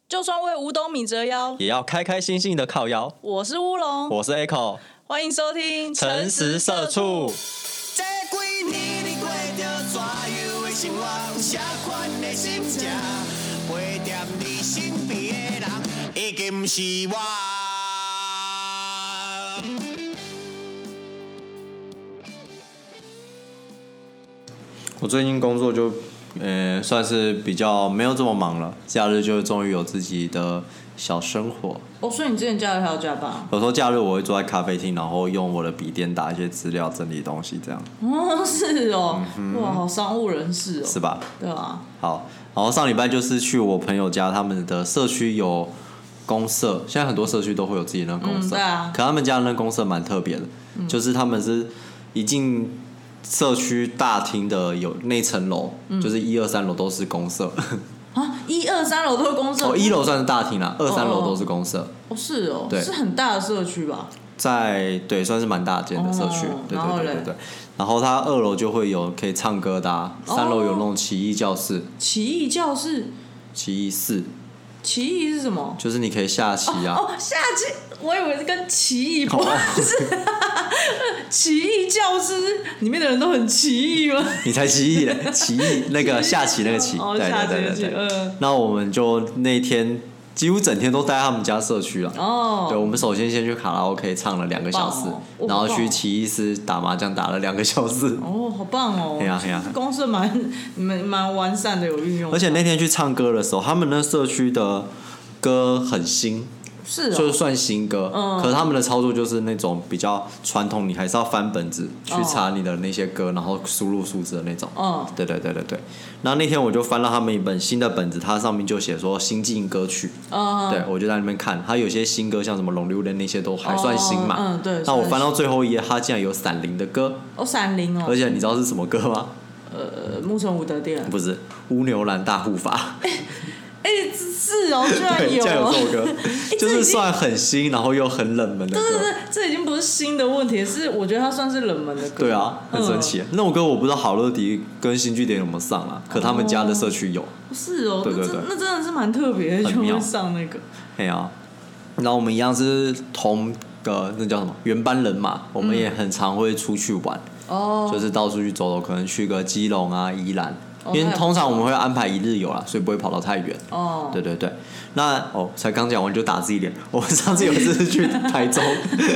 就算为五斗米折腰， 也要开开心心的靠腰。 我是乌龙， 我是 Echo， 欢迎收听《 诚实社畜。 这几年你过着怎样的生活？有啥款的心情？陪在你身边的人，已经不是我。 我最近工作就，算是比较没有这么忙了，假日就终于有自己的小生活。 哦，所以你之前假日还要加班？ 有时候假日我会坐在咖啡厅，然后用我的笔电打一些资料、整理东西，这样。 哦，是哦，哇，好商务人士哦， 是吧？ 对啊。 好，然后上礼拜就是去我朋友家，他们的社区有公社，现在很多社区都会有自己的公社， 对啊。 可他们家的那公社蛮特别的，就是他们是一进社区大厅的有那层楼，就是1、2、3楼都是公社。 啊，1、2、3楼都是公社。 1楼算是大厅啦，2、3楼都是公社。 哦，是哦， 对， 是很大的社区吧？ 对，算是蛮大间的社区。对对对对对。然后它2楼就会有可以唱歌的，3楼有那种奇异教室。 奇异教室？ 奇异室。 奇异是什么？ 就是你可以下棋啊。 哦，下棋，我以为是跟奇异不是。奇异教室里面的人都很奇异吗？ 你才奇异嘞，奇异那个下棋那个棋。 哦， 对下棋对对对。 那我们就那天几乎整天都待在他们家社区了。 哦。 对，我们首先先去卡拉 OK 唱了2个小时，然后去奇异室打麻将打了2个小时。 哦，好棒哦！ 对呀对呀， 公司蛮完善的，有运用。 而且那天去唱歌的时候，他们那社区的歌很新。 是、哦， 就是算新歌，可是他们的操作就是那种比较传统，你还是要翻本子去查你的那些歌，然后输入数字的那种。对对对对对。然后那天我就翻到他们一本新的本子，它上面就写说新进歌曲。对，我就在那边看，它有些新歌，像什么《龙溜的那些都还算新嘛。 对。 那我翻到最后一页，它竟然有闪灵的歌。 哦，闪灵哦。 而且你知道是什么歌吗？ 木城武德殿。 不是，乌牛兰大护法。 是哦，居然有， 这样有这首歌，就是算很新，然后又很冷门的歌。 对对对，这已经不是新的问题，是我觉得它算是冷门的歌。 对啊，很神奇。那首歌我不知道好乐迪跟新据点有没有上啊，可他们家的社区有。 是哦， 对对对， 那真的是蛮特别的，就会上那个。 对啊，然后我们一样是同个那叫什么原班人马，我们也很常会出去玩，就是到处去走走，可能去个基隆啊、宜兰。因为通常我们会安排1日游啦，所以不会跑到太远。对对对。那才刚讲完就打自己脸。我们上次有一次是去台中。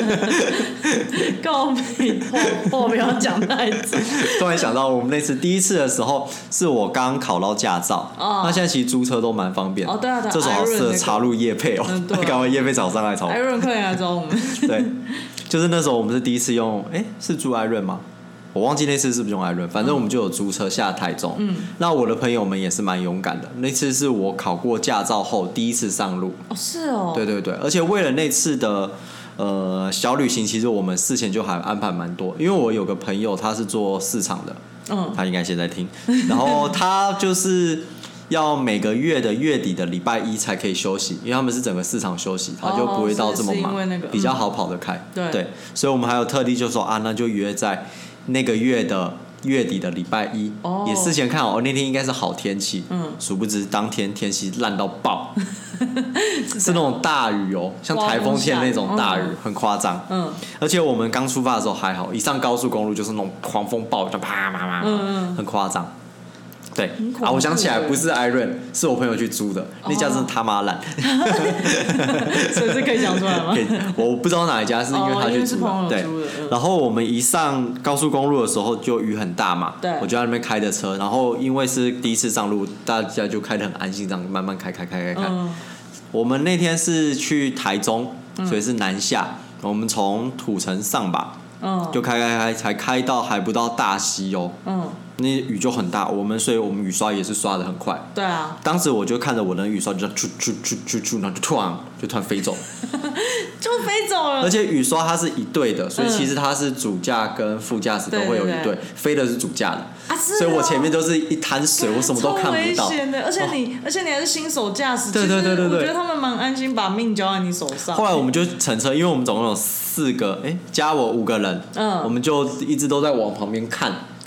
告别我不要讲太早。 突然想到，我们那次第一次的时候，是我刚考到驾照。那现在其实租车都蛮方便的。 对啊对啊。 这时候好适合插入业配哦。赶快业配找上来找。 艾润快来找我们。 对，就是那时候我们是第一次用，是租艾润吗？我忘记那次是不是用艾润，反正我们就有租车下台中。那我的朋友们也是蛮勇敢的，那次是我考过驾照后第一次上路。 是哦。对对对，而且为了那次的小旅行，其实我们事前就还安排蛮多，因为我有个朋友他是做市场的，他应该现在听，然后他就是要每个月的月底的礼拜1才可以休息，因为他们是整个市场休息，他就不会到这么忙，比较好跑得开。对，所以我们还有特地就说那就约在那个月的月底的礼拜1，也事前看好那天应该是好天气，殊不知当天天气烂到爆。是那种大雨像台风天那种大雨，很夸张。而且我们刚出发的时候还好，一上高速公路就是那种狂风暴雨，啪啪啪，很夸张。对我想起来不是艾润，是我朋友去租的，那家真的他妈烂。 所以这可以讲出来吗？ 我不知道哪一家，是因为他去租的。对，然后我们一上高速公路的时候就雨很大嘛，我就在那边开着车，然后因为是第一次上路，大家就开得很安心，这样慢慢开。我们那天是去台中，所以是南下，我们从土城上吧，就开才开到还不到大溪那雨就很大，所以我们雨刷也是刷得很快。 对啊。当时我就看着我的雨刷就出，然后就突然飞走了。 就飞走了。 而且雨刷它是一对的，所以其实它是主驾跟副驾驶都会有一对，飞的是主驾的。所以我前面都是一滩水，我什么都看不到。 超危险的，而且你还是新手驾驶。 对。我觉得他们蛮安心，把命交在你手上。 后来我们就乘车，因为我们总共有4个，加我5个人，我们就一直都在往旁边看。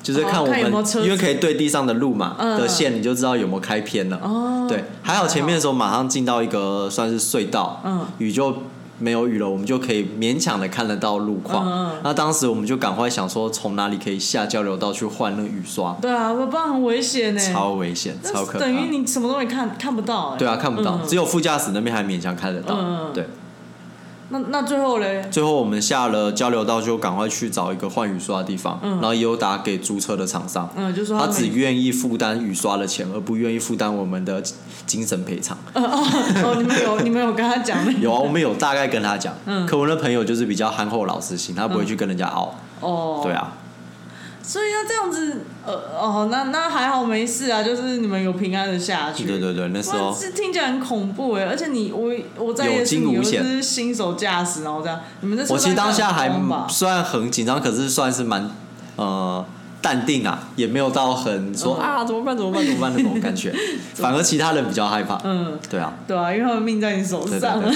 就是看我们， 看有没有车子因为可以对地上的路嘛、的线，你就知道有没有开偏了。对，还好前面的时候马上进到一个算是隧道，雨就没有雨了，我们就可以勉强的看得到路况。那当时我们就赶快想说，从哪里可以下交流道去换那个雨刷。 对啊，不然很危险呢， 超危险，超可怕。 等于你什么都没看不到。 对啊，看不到，只有副驾驶那边还勉强看得到。对。 那最后嘞？ 最后我们下了交流道，就赶快去找一个换雨刷的地方，然后也有打给租车的厂商， 就说他只愿意负担雨刷的钱，而不愿意负担我们的精神赔偿。 你们有跟他讲没？ 有啊，我们有大概跟他讲。可我的朋友就是比较憨厚老实型，他不会去跟人家拗。对啊。 所以要这样子，那还好没事啊，就是你们有平安的下去。 对，那时候是听起来很恐怖哎，而且我在夜市，你又是新手驾驶，然后这样，你们我其实当下还虽然很紧张，可是算是蛮淡定啊，也没有到很说怎么办那种感觉，反而其他人比较害怕。对啊， 因为他们命在你手上。对。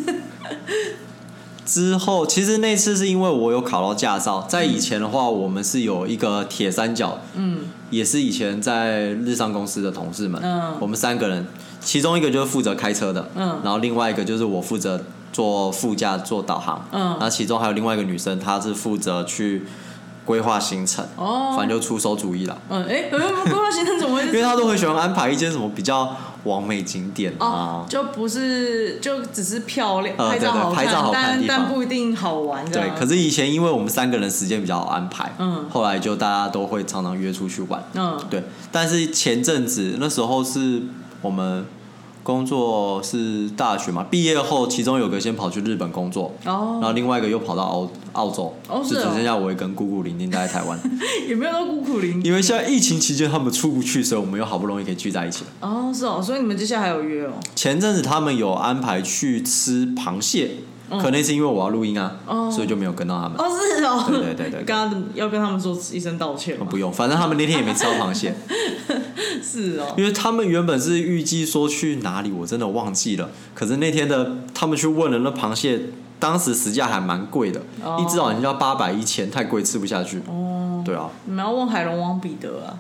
之后，其实那次是因为我有考到驾照，在以前的话，我们是有一个铁三角，也是以前在日商公司的同事们，我们3个人，其中一个就是负责开车的，然后另外一个就是我负责坐副驾做导航，然后其中还有另外一个女生，她是负责去规划行程，反正就出馊主意了。 规划行程怎么会？ 因为她都很喜欢安排一些什么比较网美景点就不是就只是漂亮，拍照好看，但不一定好玩。 对，可是以前因为我们3个人时间比较好安排，后来就大家都会常常约出去玩。对。但是前阵子那时候是我们工作是大学嘛，毕业后其中有个先跑去日本工作，然后另外一个又跑到澳洲，就只剩下我一跟姑姑玲玲待在台湾。 也没有到姑姑玲， 因为现在疫情期间他们出不去，所以我们又好不容易可以聚在一起了。 所以你们接下来还有约哦？ 前阵子他们有安排去吃螃蟹。可能是因为我要录音啊，所以就没有跟到他们。 是哦。 对。 刚刚要跟他们说一声道歉吗？ 不用，反正他们那天也没吃到螃蟹。 是哦。 因为他们原本是预计说去哪里，我真的忘记了。可是那天他们去问了那螃蟹，当时实价还蛮贵的，一只好像要800、1000，太贵吃不下去。对啊。 你们要问海龙王彼得啊。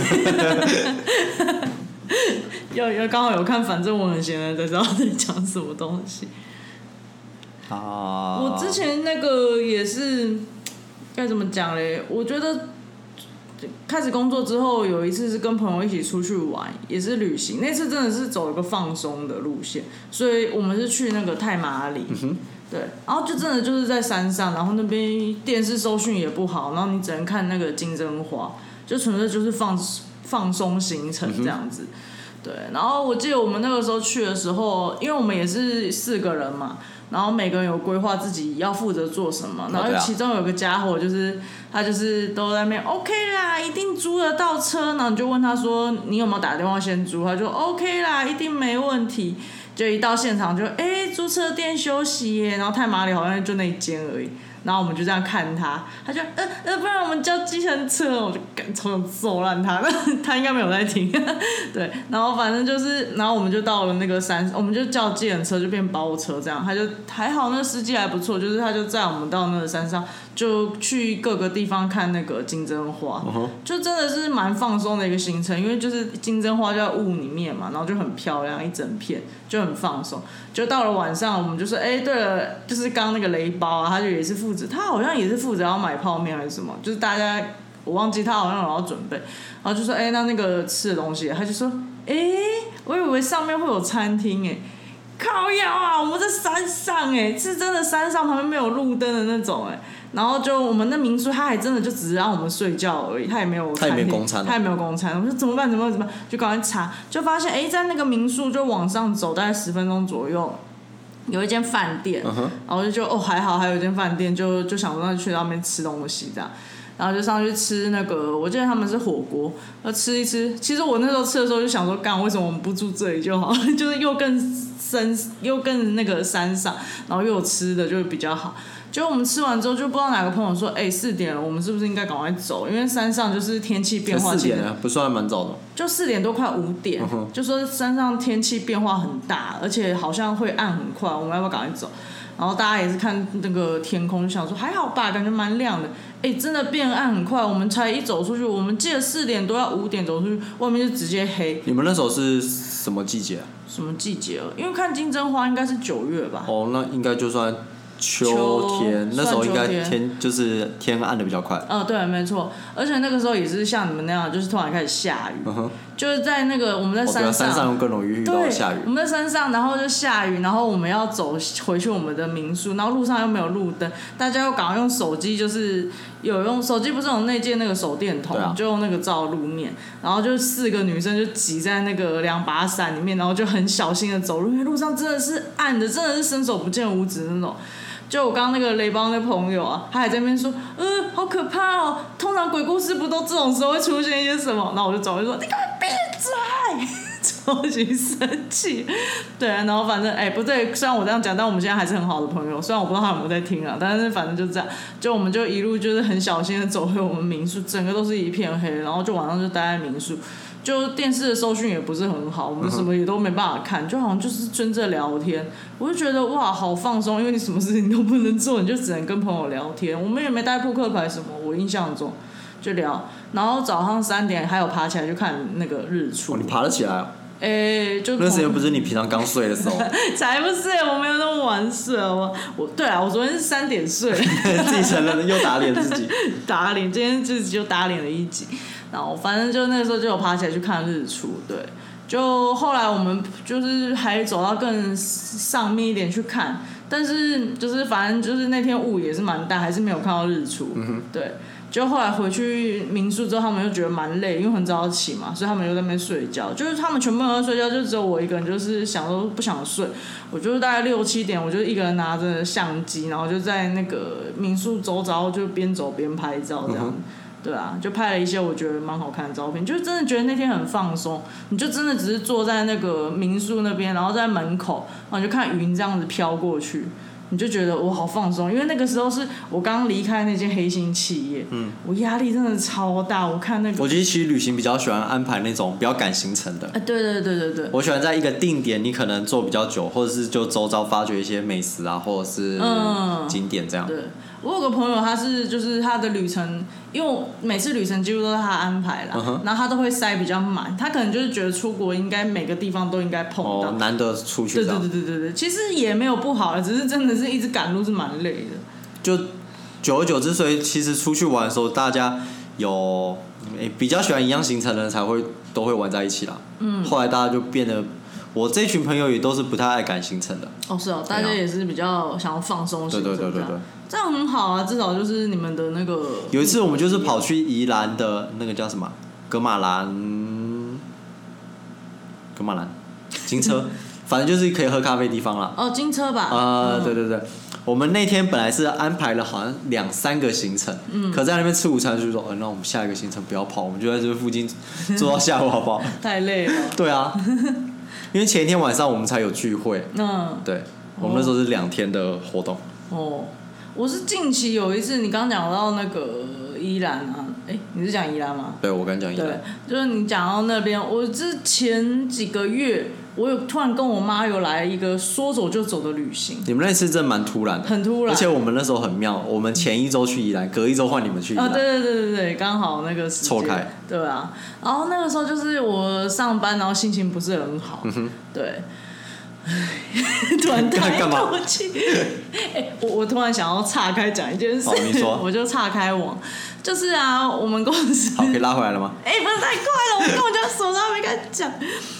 要刚好有看，反正我很闲的，才知道在讲什么东西。我之前那个也是该怎么讲嘞？我觉得开始工作之后，有一次是跟朋友一起出去玩，也是旅行。那次真的是走一个放松的路线，所以我们是去那个太麻里。对，然后就真的就是在山上，然后那边电视收讯也不好，然后你只能看那个金针花，就纯粹就是放松行程这样子。对，然后我记得我们那个时候去的时候，因为我们也是4个人嘛。然后每个人有规划自己要负责做什么，然后其中有个家伙他就是都在那边 OK 啦，一定租得到车，然后你就问他说你有没有打电话先租，他就 OK 啦，一定没问题，就一到现场就租车店休息耶，然后太麻里好像就那一间而已。然后我们就这样看他就不然我们叫计程车，我就从头揍烂他，他应该没有在听。对，然后反正就是，然后我们就到了那个山，我们就叫计程车，就变包车这样。他就还好，那司机还不错，就是他就载我们到那个山上，就去各个地方看那个金针花，就真的是蛮放松的一个行程，因为就是金针花就在雾里面嘛，然后就很漂亮，一整片就很放松。就到了晚上，我们就说，对了，就是刚刚那个雷包啊，他就也是负责，他好像也是负责要买泡面还是什么，就是大家我忘记他好像有要准备，然后就说，那个吃的东西，他就说，我以为上面会有餐厅靠腰啊，我们在山上是真的山上旁边没有路灯的那种然后就我们的民宿，他还真的就只是让我们睡觉而已，他也没有餐厅，他也没有公餐。我说怎么办？就赶快查，就发现在那个民宿就往上走大概10分钟左右，有一间饭店，然后就还好，还有一间饭店，就想说去那边吃东西这样。然后就上去吃那个，我记得他们是火锅，吃一吃。其实我那时候吃的时候就想说，为什么我们不住这里就好？就是又更那个山上，然后又有吃的就比较好。 结果我们吃完之后，就不知道哪个朋友说，4点了，我们是不是应该赶快走？因为山上就是天气变化。 4点了，不算蛮早的。 就4点多快5点，就说山上天气变化很大，而且好像会暗很快，我们要不要赶快走？然后大家也是看那个天空，就想说还好吧，感觉蛮亮的。真的变暗很快，我们才一走出去，我们记得4点多要5点走出去，外面就直接黑。 你们那时候是什么季节啊？ 什么季节？因为看金针花应该是9月吧。 哦，那应该就算秋天，那时候应该天就是天暗的比较快。 对，没错。而且那个时候也是像你们那样，就是突然开始下雨，就是在那个我们在山上， 山上更容易遇到下雨。 我们在山上，然后就下雨，然后我们要走回去我们的民宿，然后路上又没有路灯，大家又赶快用手机，就是有用手机不是有内建那个手电筒，就用那个照路面，然后就4个女生就挤在那个2把伞里面，然后就很小心的走路，因为路上真的是暗的，真的是伸手不见五指那种。就我刚刚那个雷邦的朋友啊，他还在那边说，好可怕哦！通常鬼故事不都这种时候会出现一些什么？然后我就走，就说你赶快闭嘴，超级生气。对，然后反正不对，虽然我这样讲，但我们现在还是很好的朋友。虽然我不知道他有没有在听啊，但是反正就这样，就我们就一路就是很小心的走回我们民宿，整个都是一片黑，然后就晚上就待在民宿。就电视的收讯也不是很好，我们什么也都没办法看，就好像就是真正聊天。我就觉得哇，好放松，因为你什么事情都不能做，你就只能跟朋友聊天。我们也没带扑克牌什么，我印象中就聊，然后早上3点还有爬起来去看那个日出。 你爬得起来啊？ 就那时间不是你平常刚睡的时候。 才不是，我没有那么晚睡我对啊，我昨天是3点睡。 自己承认又打脸自己。 打脸，今天自己就打脸了一集。然后反正就那个时候就有爬起来去看日出，对。就后来我们就是还走到更上面一点去看，但是就是反正就是那天雾也是蛮大，还是没有看到日出。对。就后来回去民宿之后，他们又觉得蛮累，因为很早起嘛，所以他们又在那边睡觉。就是他们全部都在睡觉，就只有我一个人，就是想说不想睡。我就是大概6、7点，我就一个人拿着相机，然后就在那个民宿周遭就边走边拍照这样。对啊，就拍了一些我觉得蛮好看的照片，就真的觉得那天很放松。你就真的只是坐在那个民宿那边，然后在门口，然后你就看云这样子飘过去。你就觉得我好放松，因为那个时候是我刚离开那间黑心企业，我压力真的超大。我看那个， 我其实旅行比较喜欢安排那种比较赶行程的。 对，我喜欢在一个定点，你可能坐比较久，或者是就周遭发掘一些美食啊，或者是景点这样。 对，我有个朋友，他是就是他的旅程，因为我每次旅程几乎都是他安排啦，然后他都会塞比较满，他可能就是觉得出国应该每个地方都应该碰到， 难得出去。 对，其实也没有不好，只是真的是一直赶路是蛮累的。 就久而久之，所以其实出去玩的时候，大家有比较喜欢一样行程的人才会都会玩在一起啦。后来大家就变得，我这群朋友也都是不太爱赶行程的。 是哦，大家也是比较想要放松行程。 对， 这样很好啊，至少就是你们的那个。 有一次我们就是跑去宜兰的那个叫什么噶玛兰金车，反正就是可以喝咖啡的地方啦。 金车吧。 对，我们那天本来是安排了好像2、3个行程，可在那边吃午餐就说，那我们下一个行程不要跑，我们就在这附近坐到下午好不好？ 太累了。 对啊，因为前一天晚上我们才有聚会。对，我们那时候是2天的活动。 我是近期有一次，你刚讲到那个宜兰啊，你是讲宜兰吗？ 对，我刚讲宜兰。 对，就是你讲到那边，我之前几个月，我有突然跟我妈有来一个说走就走的旅行。 你们那次真的蛮突然的， 很突然。 而且我们那时候很妙，我们前一周去宜兰，隔一周换你们去宜兰。 对，刚好那个时间错开。 对啊，然后那个时候就是我上班，然后心情不是很好。对。突然叹一口气，我突然想要岔开讲一件事， 你说， 我就岔开网，就是啊，我们公司好，可以拉回来了吗？ 不是太快了，我根本就手上没敢讲，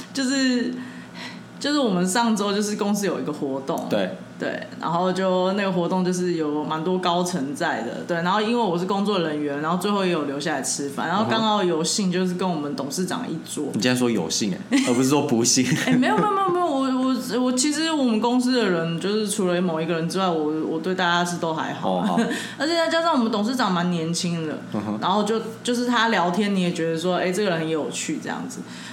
就是我们上周就是公司有一个活动，对，然后就那个活动就是有蛮多高层在的，对，然后因为我是工作人员，然后最后也有留下来吃饭，然后刚好有幸就是跟我们董事长一桌。你竟然说有幸而不是说不幸？ 没有，我其实我们公司的人就是除了某一个人之外，我对大家是都还好，而且再加上我们董事长蛮年轻的，然后就是他聊天你也觉得说，这个人很有趣这样子。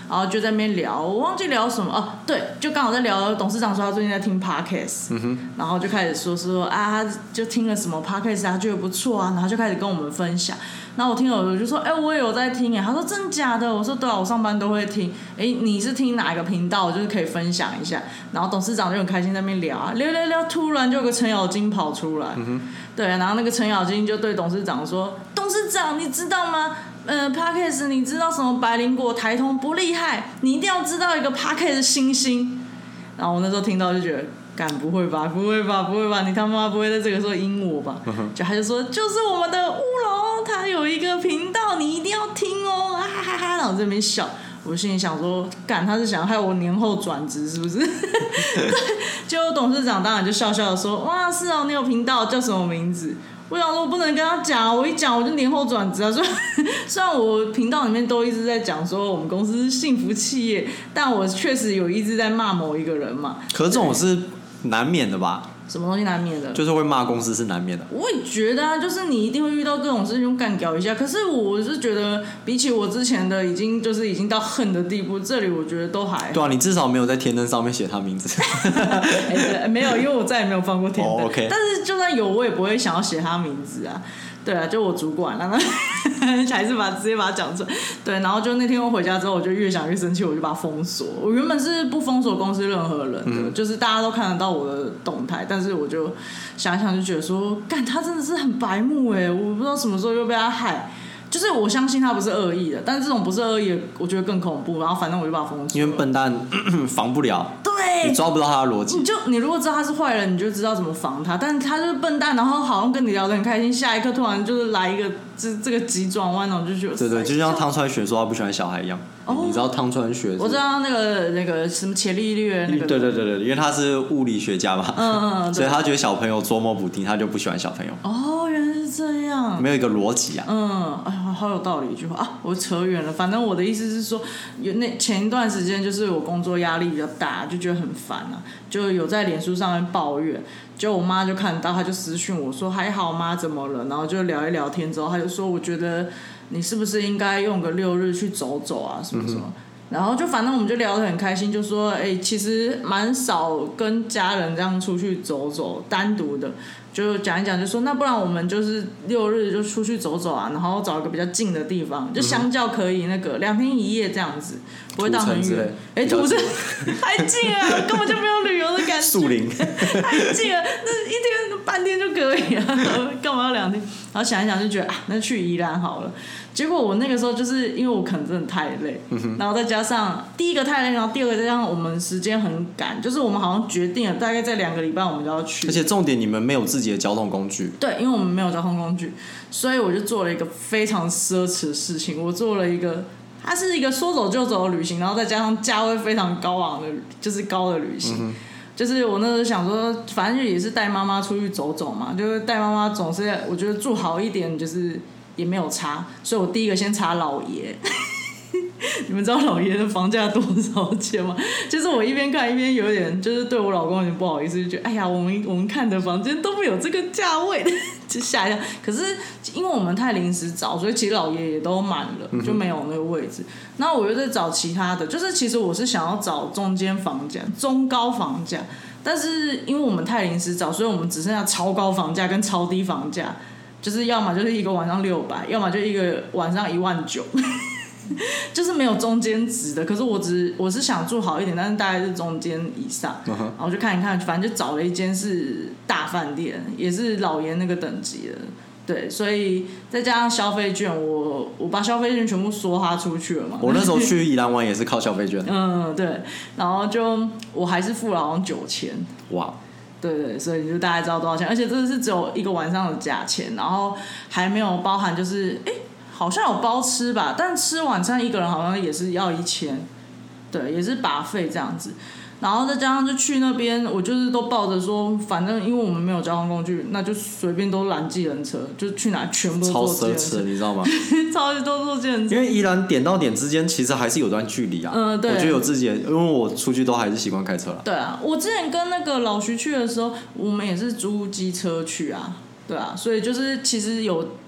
然后就在那边聊，我忘记聊什么哦，对，就刚好在聊董事长说他最近在听 podcast，然后就开始说啊，他就听了什么 podcast，他觉得不错啊，然后就开始跟我们分享。然后我听了我就说，我也有在听他说真的假的？我说对啊，我上班都会听。你是听哪一个频道？就是可以分享一下。然后董事长就很开心在那边聊啊，聊，突然就有个程咬金跑出来，对，然后那个程咬金就对董事长说，董事长你知道吗？Podcast 你知道什么百灵果、台通不厉害，你一定要知道一个 Podcast 新星。然后我那时候听到就觉得，干不会吧，你他妈不会在这个时候阴我吧？就他就说，就是我们的乌龙，他有一个频道，你一定要听哦，哈哈哈！然后我这边笑，我心里想说，干他是想害我年后转职是不是？结果董事长当然就笑笑的说，哇，是哦，你有频道叫什么名字？我想说，我不能跟他讲，我一讲我就年后转职啊。虽然我频道里面都一直在讲说我们公司是幸福企业，但我确实有一直在骂某一个人嘛。 可是这种是难免的吧？ 什么东西难免的？ 就是会骂公司是难免的。 我也觉得啊，就是你一定会遇到这种事情，干掉一下。可是我是觉得，比起我之前的已经到恨的地步，这里我觉得都还好。 对啊，你至少没有在天灯上面写他名字。 没有，因为我再也没有放过天灯。 OK。 但是就算有，我也不会想要写他名字啊。对啊，就我主管了，还是直接把它讲出来。对，然后就那天我回家之后，我就越想越生气，我就把它封锁。我原本是不封锁公司任何人的，就是大家都看得到我的动态，但是我就想一想就觉得说，干他真的是很白目我不知道什么时候又被他害。就是我相信他不是恶意的，但是这种不是恶意的，我觉得更恐怖。然后反正我就把他封锁， 因为笨蛋防不了， 对， 你抓不到他的逻辑。 你如果知道他是坏人，你就知道怎么防他。但是他就是笨蛋，然后好像跟你聊得很开心，下一刻突然就是来一个这个急转弯，然后就觉得对，就像汤川学说他不喜欢小孩一样。你知道汤川学？ 我知道那个什么伽利略那个。 对，因为他是物理学家嘛，所以他觉得小朋友捉摸不定，他就不喜欢小朋友。 哦，原来是这样， 没有一个逻辑啊。 哎呀，好有道理一句话啊！我扯远了，反正我的意思是说，前一段时间就是我工作压力比较大，就觉得很烦啊，就有在脸书上面抱怨。就我妈就看到，她就私讯我说还好吗？怎么了？然后就聊一聊天之后，她就说我觉得你是不是应该用个6日去走走啊，什么什么。然后就反正我们就聊得很开心，就说其实蛮少跟家人这样出去走走，单独的就讲一讲，就说那不然我们就是6日就出去走走啊，然后找一个比较近的地方，就相较可以那个2天1夜这样子，不会到很远。土城太近了，根本就没有旅游的感觉。 树林太近了，那1天半天就可以了，干嘛要2天？然后想一想就觉得那去宜兰好了。结果我那个时候就是因为我可能真的太累，然后再加上第一个太累，然后第二个再加上我们时间很赶，就是我们好像决定了大概在2个礼拜我们就要去， 而且重点你们没有自己的交通工具。 对，因为我们没有交通工具，所以我就做了一个非常奢侈的事情，我做了一个，它是一个说走就走的旅行，然后再加上价位非常高昂的，就是高的旅行。就是我那时候想说，反正也是带妈妈出去走走嘛，就是带妈妈总是我觉得住好一点，就是也没有差，所以我第一个先查老爷。你们知道老爷的房价多少钱吗？就是我一边看一边有点，就是对我老公有点不好意思，就觉得哎呀，我们看的房间都没有这个价位，就吓一跳。可是因为我们太临时找，所以其实老爷也都满了，就没有那个位置。然后我又在找其他的，就是其实我是想要找中间房价、中高房价，但是因为我们太临时找，所以我们只剩下超高房价跟超低房价，就是要么就是一个晚上600，要么就一个晚上19000。就是没有中间值的，可是我是想住好一点，但是大概是中间以上，然后就看一看，反正就找了一间是大饭店，也是老爷那个等级的，对，所以再加上消费券，我把消费券全部梭哈出去了嘛。 我那时候去宜兰玩也是靠消费券。 对，然后就我还是付了好像9000。 哇。 对，所以就大概知道多少钱，而且这是只有一个晚上的价钱，然后还没有包含就是好像有包吃吧，但吃晚餐一个人好像也是要1000，对，也是buffet这样子。然后再加上就去那边，我就是都抱着说，反正因为我们没有交通工具，那就随便都拦计程车，就去哪全部都坐计程车。 超奢侈，你知道吗？ 超级都坐计程车。 因为宜兰点到点之间其实还是有段距离啊。 对。 我觉得有自己的，因为我出去都还是习惯开车啦。 对啊，我之前跟那个老徐去的时候，我们也是租机车去啊。对啊，所以就是其实有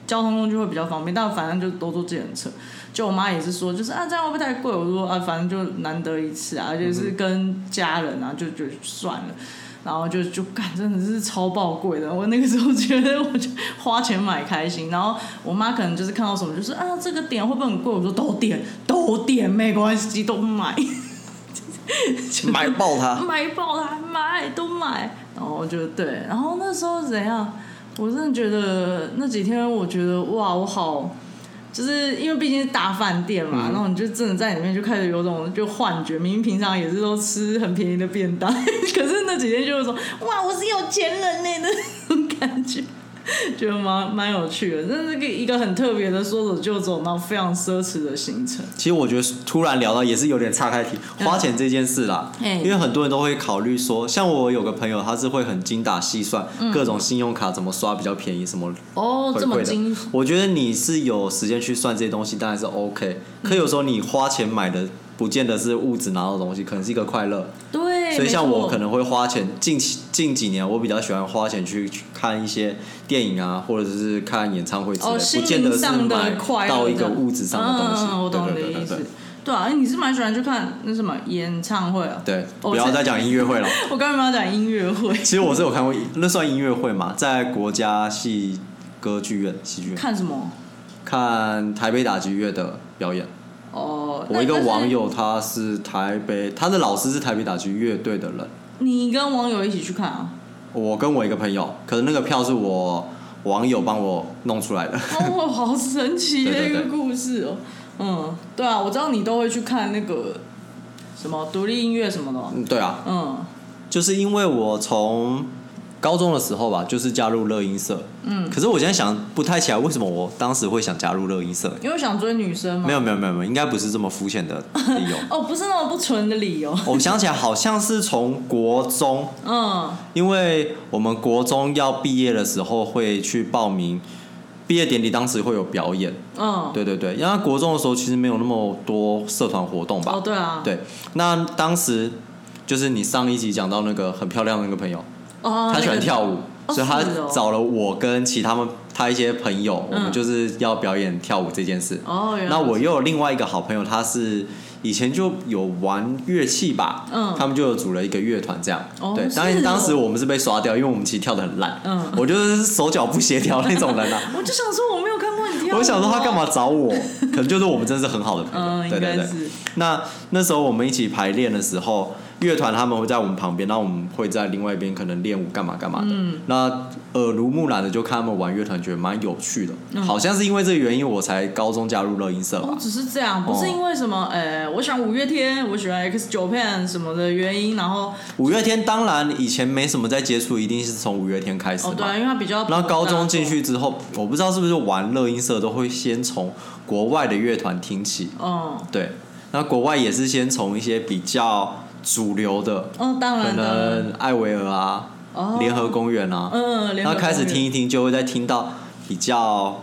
交通工具会比较方便，但反正就都坐计程车。就我妈也是说，就是这样会不会太贵？我说反正就难得一次而且是跟家人就算了。然后就干，真的是超爆贵的。我那个时候觉得，我就花钱买开心。然后我妈可能就是看到什么，就是这个点会不会很贵？我说都点没关系，都买， 买爆它， 都买。然后我觉得对，然后那时候怎样？我真的觉得那几天，我觉得哇，我好。就是因为毕竟是大饭店嘛，然后你就真的在里面就开始有种就幻觉，明明平常也是都吃很便宜的便当，可是那几天就是说哇，我是有钱人呢的那种感觉，觉得蛮有趣的，真是一个很特别的说走就走，然后非常奢侈的行程。 其实我觉得突然聊到也是有点岔开题，花钱这件事啦，因为很多人都会考虑说，像我有个朋友，他是会很精打细算，各种信用卡怎么刷比较便宜，什么这么精。 我觉得你是有时间去算这些东西，当然是 OK。可有时候你花钱买的，不见得是物质拿到的东西，可能是一个快乐。 对， 所以像我可能会花钱，近几年我比较喜欢花钱去看一些电影啊，或者是看演唱会之类，不见得是买到一个物质上的东西。 我懂你的意思。对啊，你是蛮喜欢去看那什么演唱会啊？ 对，不要再讲音乐会了。 我刚才要讲音乐会。 其实我是有看过，那算音乐会嘛，在国家戏剧院。 看什么？ 看台北打击乐的表演。我一个网友他的老师是台北打击乐队的人。 你跟网友一起去看啊？ 我跟我一个朋友，可是那个票是我网友帮我弄出来的。 好神奇的一个故事哦。对啊，我知道你都会去看那个什么独立音乐什么的。 对啊。就是因为我从高中的时候吧，就是加入热音社。可是我现在想不太起来，为什么我当时会想加入热音社？ 因为想追女生吗？ 没有，应该不是这么肤浅的理由。 不是那么不纯的理由。 我想起来，好像是从国中。因为我们国中要毕业的时候会去报名。毕业典礼当时会有表演。对，因为国中的时候其实没有那么多社团活动吧。 对啊。 对，那当时就是你上一集讲到那个很漂亮的那个朋友。他喜欢跳舞，所以他找了我跟他一些朋友，我们就是要表演跳舞这件事。那我又有另外一个好朋友，他是以前就有玩乐器吧，他们就有组了一个乐团这样。对，当时我们是被刷掉，因为我们其实跳得很烂，我就是手脚不协调那种人啊。 我就想说我没有看过你跳舞。 我想说他干嘛找我？可能就是我们真的是很好的朋友。对。那时候我们一起排练的时候。乐团他们会在我们旁边，然后我们会在另外一边可能练舞干嘛的。那耳濡目染的就看他们玩乐团，觉得蛮有趣的。好像是因为这个原因，我才高中加入热音社吧。 只是这样，不是因为什么我喜欢五月天，我喜欢 X Japan 什么的原因。然后五月天当然以前没什么在接触，一定是从五月天开始嘛。 对，因为它比较。 然后高中进去之后，我不知道是不是玩热音社都会先从国外的乐团听起。对，那国外也是先从一些比较。主流的， 当然， 可能艾维尔啊，联合公园啊，然后开始听一听，就会再听到比较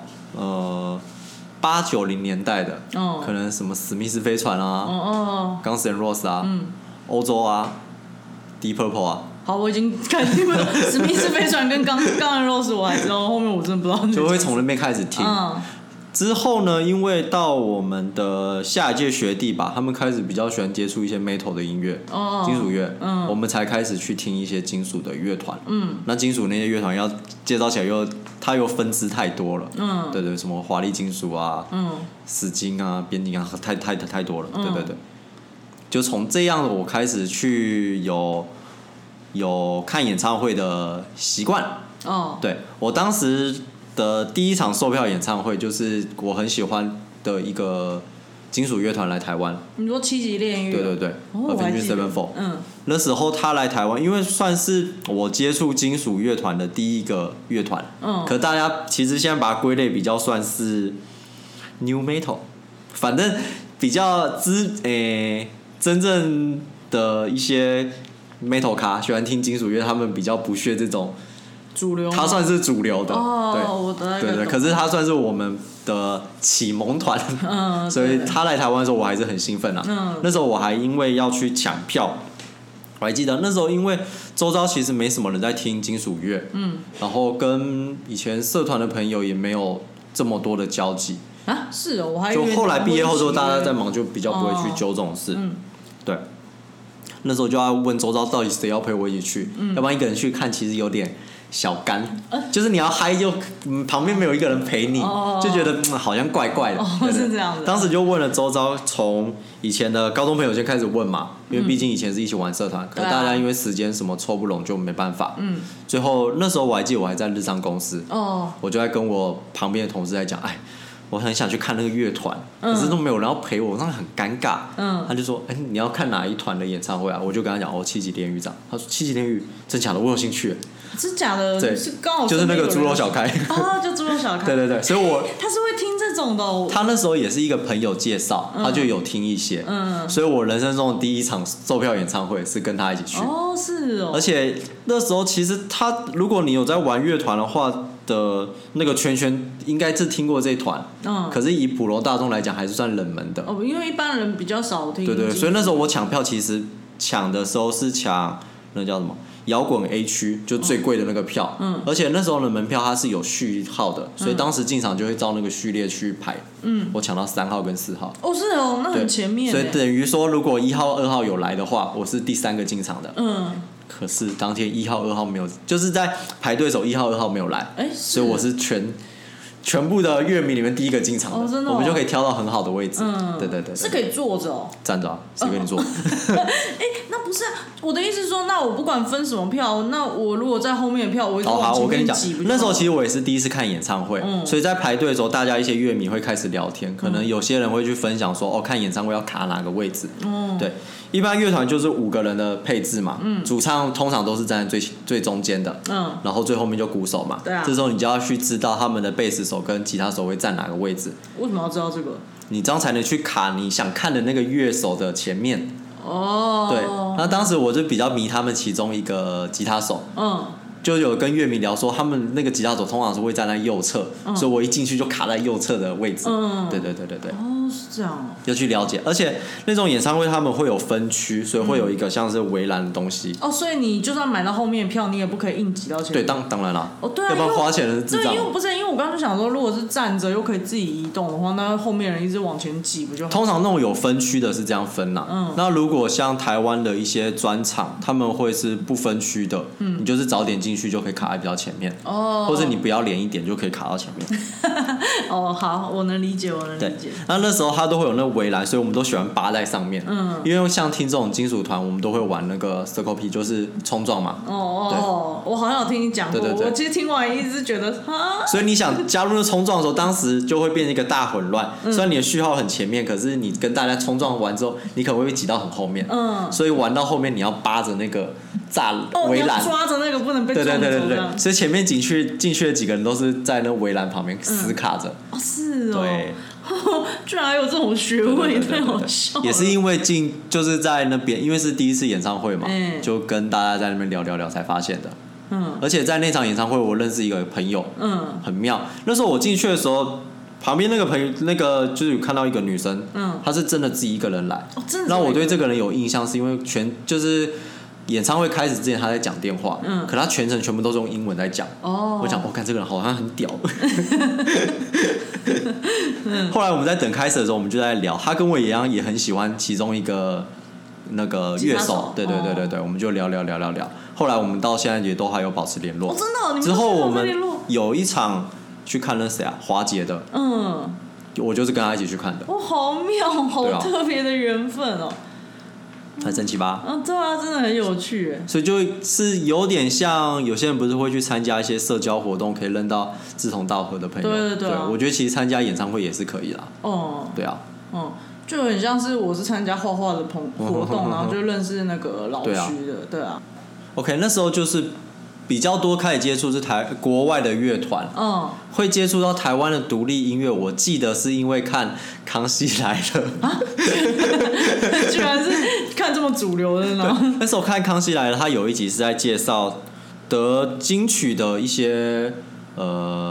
80-90年代的，可能什么史密斯飞船啊，Guns N' Roses 啊，欧洲啊 ，Deep Purple 啊。 好，我已经看听了史密斯飞船跟Guns N' Roses 我还知道，后面我真的不知道。 就会从那边开始听。之后呢，因为到我们的下一届学弟吧，他们开始比较喜欢接触一些 metal 的音乐，金属乐，我们才开始去听一些金属的乐团。那金属那些乐团要介绍起来它又分支太多了。对，什么华丽金属啊，死金啊，边境啊，太多了。对，就从这样我开始去有看演唱会的习惯。对，我当时。的第一场售票演唱会就是我很喜欢的一个金属乐团来台湾。你说七级炼狱？ 对，Avenged Sevenfold。那时候他来台湾，因为算是我接触金属乐团的第一个乐团。可大家其实现在把它归类比较算是 New Metal， 反正比较真正的一些 Metal 咖喜欢听金属乐，他们比较不屑这种。 主流， 他算是主流的， 对， 可是他算是我们的启蒙团，所以他来台湾的时候我还是很兴奋啊。那时候我还因为要去抢票，我还记得那时候因为周遭其实没什么人在听金属乐，然后跟以前社团的朋友也没有这么多的交集啊。是哦，我还以为就后来毕业后之后，大家在忙，就比较不会去揪这种事。对，那时候就要问周遭到底谁要陪我一起去，要不然一个人去看其实有点小干，就是你要嗨就旁边没有一个人陪你，就觉得好像怪怪的。对是这样的。 当时就问了周遭，从以前的高中朋友先开始问嘛，因为毕竟以前是一起玩社团，可是大家因为时间什么凑不拢就没办法。最后那时候我还记得我还在日商公司，我就在跟我旁边的同事在讲，我很想去看那个乐团，可是都没有人要陪我，那很尴尬。他就说：“你要看哪一团的演唱会啊？”我就跟他讲：“七级炼狱长。”他说：“七级炼狱，真假的？我有兴趣。” 真假的？ 对， 是刚好就是那个猪肉小开。 就猪肉小开。 对，所以他是会听这种的哦。 他那时候也是一个朋友介绍，他就有听一些。所以我人生中的第一场售票演唱会是跟他一起去。 是哦。 而且那时候其实如果你有在玩乐团的话的那个圈应该是听过这一团，可是以普罗大众来讲还是算冷门的。因为一般人比较少听。 对，所以那时候我抢票，其实抢的时候是抢那叫什么？摇滚 A 区就最贵的那个票，而且那时候的门票它是有序号的，所以当时进场就会照那个序列去排。我抢到3号跟4号。 是哦，那很前面。 所以等于说，如果1号、2号有来的话，我是第3个进场的。可是当天1号、2号没有，就是在排队的时候1号、2号没有来，所以我是全部的乐迷里面第一个进场的， 真的。 我们就可以挑到很好的位置。对， 是可以坐着哦。 站着啊，谁跟你坐？ 那不是我的意思是说，那我不管分什么票，那我如果在后面的票，我好，我跟你讲，那时候其实我也是第一次看演唱会，所以在排队的时候，大家一些乐迷会开始聊天，可能有些人会去分享说，看演唱会要卡哪个位置。对，一般乐团就是5个人的配置嘛，主唱通常都是站在最中间的，然后最后面就鼓手嘛。 对啊， 这时候你就要去知道他们的贝斯手跟吉他手会站哪个位置。 为什么要知道这个？ 你这样才能去卡你想看的那个乐手的前面。对，那当时我就比较迷他们其中一个吉他手，就有跟乐迷聊说，他们那个吉他手通常是会站在右侧，所以我一进去就卡在右侧的位置。对。 是这样。 要去了解，而且那种演唱会他们会有分区，所以会有一个像是围栏的东西。 所以你就算买到后面的票，你也不可以硬挤到前面。 对，当然啦。 对啊， 要不然花钱的是智障。 因为我刚刚就想说，如果是站着又可以自己移动的话，那后面人一直往前挤不就好？ 通常那种有分区的是这样分啦。那如果像台湾的一些专场，他们会是不分区的，你就是早点进去就可以卡在比较前面，或者你不要连一点就可以卡到前面。 好，我能理解。 对，那时候他都会有那个围栏，所以我们都喜欢扒在上面。因为像听这种金属团，我们都会玩那个 Circle P， 就是冲撞嘛。 我好像有听你讲过。 对， 我其实听完一直觉得所以你想加入那冲撞的时候，当时就会变成一个大混乱。虽然你的序号很前面，可是你跟大家冲撞完之后，你可能会被挤到很后面。所以玩到后面你要扒着那个围栏， 抓着那个不能被撞走。 对，所以前面进去的几个人都是在那围栏旁边死卡着。 是哦。 对。 居然还有这种学问，太好笑了。 也是因为就是在那边，因为是第一次演唱会嘛，就跟大家在那边聊才发现的。而且在那场演唱会，我认识一个朋友，很妙。那时候我进去的时候，旁边那个朋友就是有看到一个女生，她是真的自己一个人来。让我对这个人有印象，是因为就是演唱会开始之前他在讲电话，可他全程全部都是用英文在讲。我讲，看这个人好像很屌。后来我们在等开始的时候，我们就在聊，他跟我一样也很喜欢其中一个那个乐手。对，我们就聊。后来我们到现在也都还有保持联络。 真的？你们之后我们有一场去看了谁啊？华杰的。我就是跟他一起去看的。 好妙，好特别的缘分哦。 很神奇吧？ 对啊，真的很有趣。所以就是有点像有些人不是会去参加一些社交活动，可以认到志同道合的朋友。对，我觉得其实参加演唱会也是可以啦。对啊。 就很像是我是参加画画的活动，然后就认识那个老徐的。对啊。OK， 那时候就是比较多开始接触是国外的乐团，会接触到台湾的独立音乐。我记得是因为看《康熙来了》 居然是看这么主流的呢。 那时候看《康熙来了》，他有一集是在介绍得金曲的一些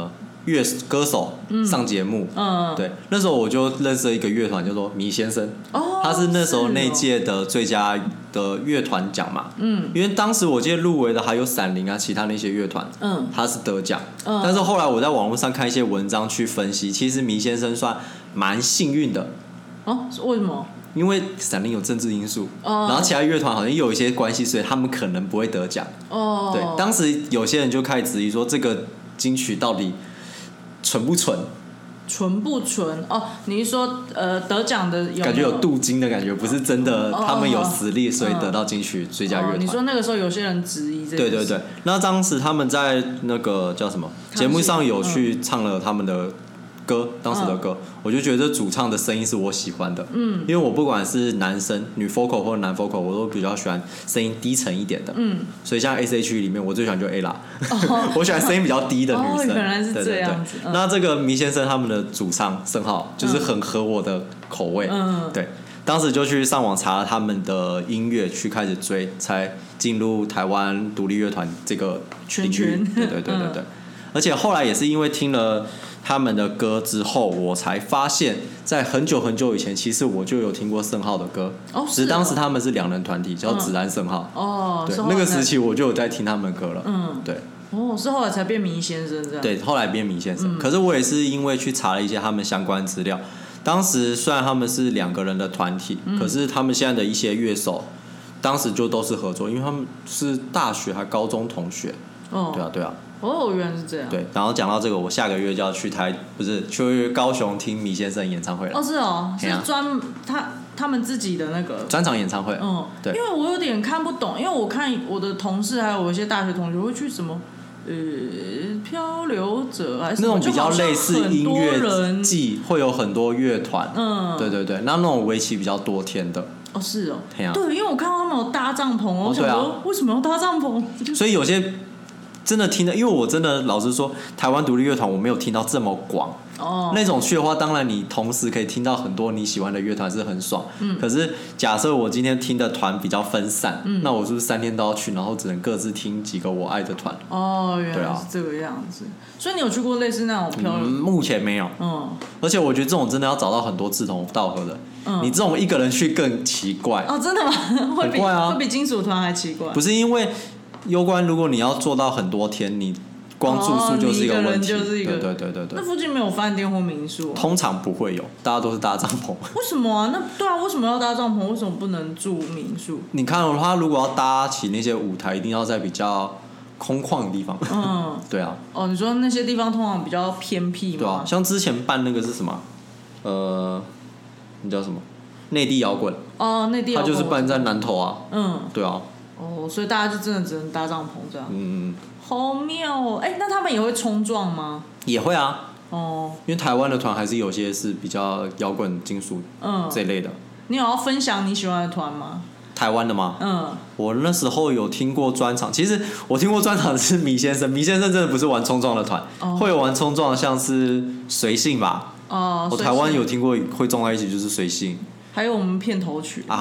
歌手上节目，对，那时候我就认识了一个乐团叫做迷先生，他是那时候那届的最佳的乐团奖嘛，因为当时我记得入围的还有闪灵啊，其他那些乐团，他是得奖，但是后来我在网络上看一些文章去分析，其实迷先生算蛮幸运的， 为什么？ 因为闪灵有政治因素，然后其他乐团好像也有一些关系，所以他们可能不会得奖。对，当时有些人就开始质疑说，这个金曲到底纯不纯？ 纯不纯？你是说得奖的有没有感觉有镀金的感觉，不是真的他们有实力，所以得到金曲最佳乐团。 你说那个时候有些人质疑这个？ 对，那当时他们在那个叫什么节目上有去唱了他们的歌，当时的歌，我就觉得主唱的声音是我喜欢的，因为我不管是男生女 vocal 或者男 vocal， 我都比较喜欢声音低沉一点的，所以像 S.H.E 里面我最喜欢就 Ella，我喜欢声音比较低的女生， 原来是这样子。 那这个迷先生他们的主唱盛浩就是很合我的口味，对，当时就去上网查了他们的音乐，去开始追，才进入台湾独立乐团这个领域，对，而且后来也是因为听了他们的歌之后，我才发现，在很久很久以前，其实我就有听过盛浩的歌，只是当时他们是2人团体，叫子安盛浩，对，那个时期我就有在听他们的歌了，对， 是后来才变迷先生这样， 对，后来变迷先生，可是我也是因为去查了一些他们相关资料，当时虽然他们是2个人的团体，可是他们现在的一些乐手，当时就都是合作，因为他们是大学还高中同学，对啊。 原来是这样。 对，然后讲到这个，我下个月就要去去高雄听迷先生演唱会了。 是他们自己的那个专场演唱会。对。 因为我有点看不懂，因为我看我的同事还有我一些大学同学会去什么漂流者还是那种比较类似音乐季，会有很多乐团。对，那种为期比较多天的。 是哦。对，因为我看到他们有搭帐篷，我想说为什么要搭帐篷？ 所以有些。真的听的，因为我真的老实说，台湾独立乐团我没有听到这么广。那种去的话，当然你同时可以听到很多你喜欢的乐团是很爽。可是假设我今天听的团比较分散，那我是不是3天都要去，然后只能各自听几个我爱的团？ 原来是这个样子。所以你有去过类似那种漂流？ 目前没有。而且我觉得这种真的要找到很多志同道合的。你这种一个人去更奇怪。 真的吗？ 很怪啊， 会比金属团还奇怪。 不是因为。攸关，如果你要做到很多天，你光住宿就是一个问题。对。 那附近没有饭店或民宿？ 通常不会有，大家都是搭帐篷。 为什么啊？为什么要搭帐篷？为什么不能住民宿？ 你看他如果要搭起那些舞台，一定要在比较空旷的地方。对啊。 你说那些地方通常比较偏僻吗？ 对啊，像之前办那个是什么？那叫什么？内地摇滚。 内地摇滚。 他就是办在南投啊。对啊。 所以大家就真的只能搭帐篷这样。好妙哦！那他们也会冲撞吗？ 也会啊。因为台湾的团还是有些是比较摇滚、金属这类的。 你有要分享你喜欢的团吗？ 台湾的吗？我那时候有听过专场，其实我听过专场的是迷先生，迷先生真的不是玩冲撞的团，会有玩冲撞的像是随性吧。我台湾有听过会撞在一起就是随性， 还有我们片头曲啊。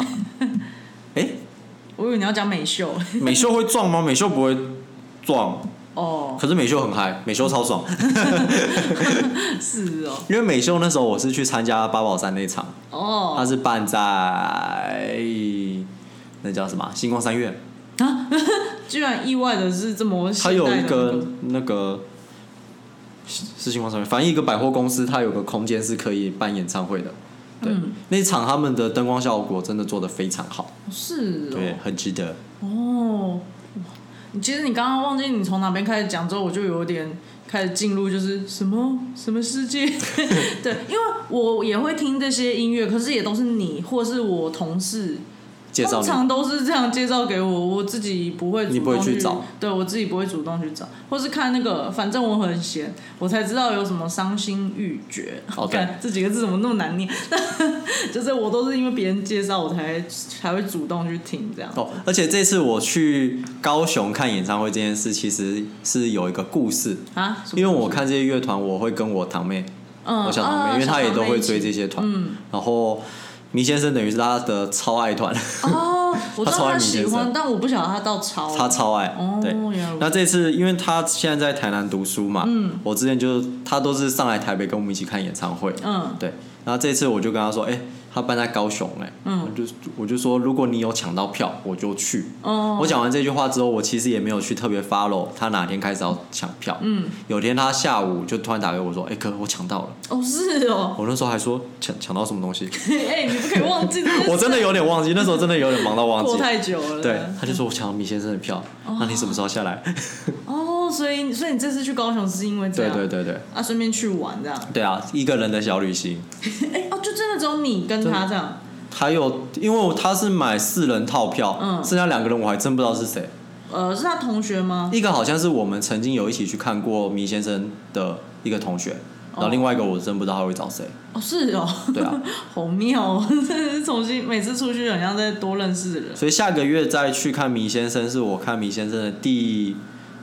我以为你要讲美秀。 美秀会撞吗？美秀不会撞。可是美秀很嗨，美秀超爽。 是哦。 因为美秀那时候我是去参加八宝山那场。他是办在那叫什么星光三院。 居然意外的是这么现代的。 他有一个那个是星光三院，反正一个百货公司，它有个空间是可以办演唱会的。对，那一场他们的灯光效果真的做得非常好。 是哦。对， 很值得。 其实你刚刚忘记你从哪边开始讲之后，我就有点开始进入就是什么世界。对，因为我也会听这些音乐，可是也都是你或是我同事通常都是这样介绍给我，我自己不会主动你不会去找。 对，我自己不会主动去找，或是看那个反正我很闲，我才知道有什么伤心欲绝。看这几个字怎么那么难念？就是我都是因为别人介绍我才会主动去听这样。 而且这次我去高雄看演唱会这件事，其实是有一个故事啊，因为我看这些乐团，我会跟我堂妹，我小堂妹，因为她也都会追这些团，然后。迷先生等于是他的超爱团。 我知道他喜欢，但我不晓得他到超。 他超爱，对。那这次因为他现在在台南读书嘛，我之前他都是上来台北跟我们一起看演唱会，对。然后这次我就跟他说，他办在高雄我就说如果你有抢到票我就去。我讲完这句话之后，我其实也没有去特别 follow 他哪天开始要抢票。有天他下午就突然打给我说，哥我抢到了。 哦，是哦。 我那时候还说抢到什么东西？ 你不可以忘记。 我真的有点忘记，那时候真的有点忙到忘记。 过太久了。 对，他就说我抢到米先生的票，那你什么时候下来？ 所以你这次去高雄是因为这样？ 对。 顺便去玩这样。 对啊，一个人的小旅行。 就真的只有你跟他这样。 还有，因为他是买4人套票，剩下2个人我还真不知道是谁。 是他同学吗？ 一个好像是我们曾经有一起去看过迷先生的一个同学，然后另外一个我真不知道他会找谁。 是哦。对啊。好妙哦！真是重新每次出去好像在多认识人。 所以下个月再去看迷先生，是我看迷先生的第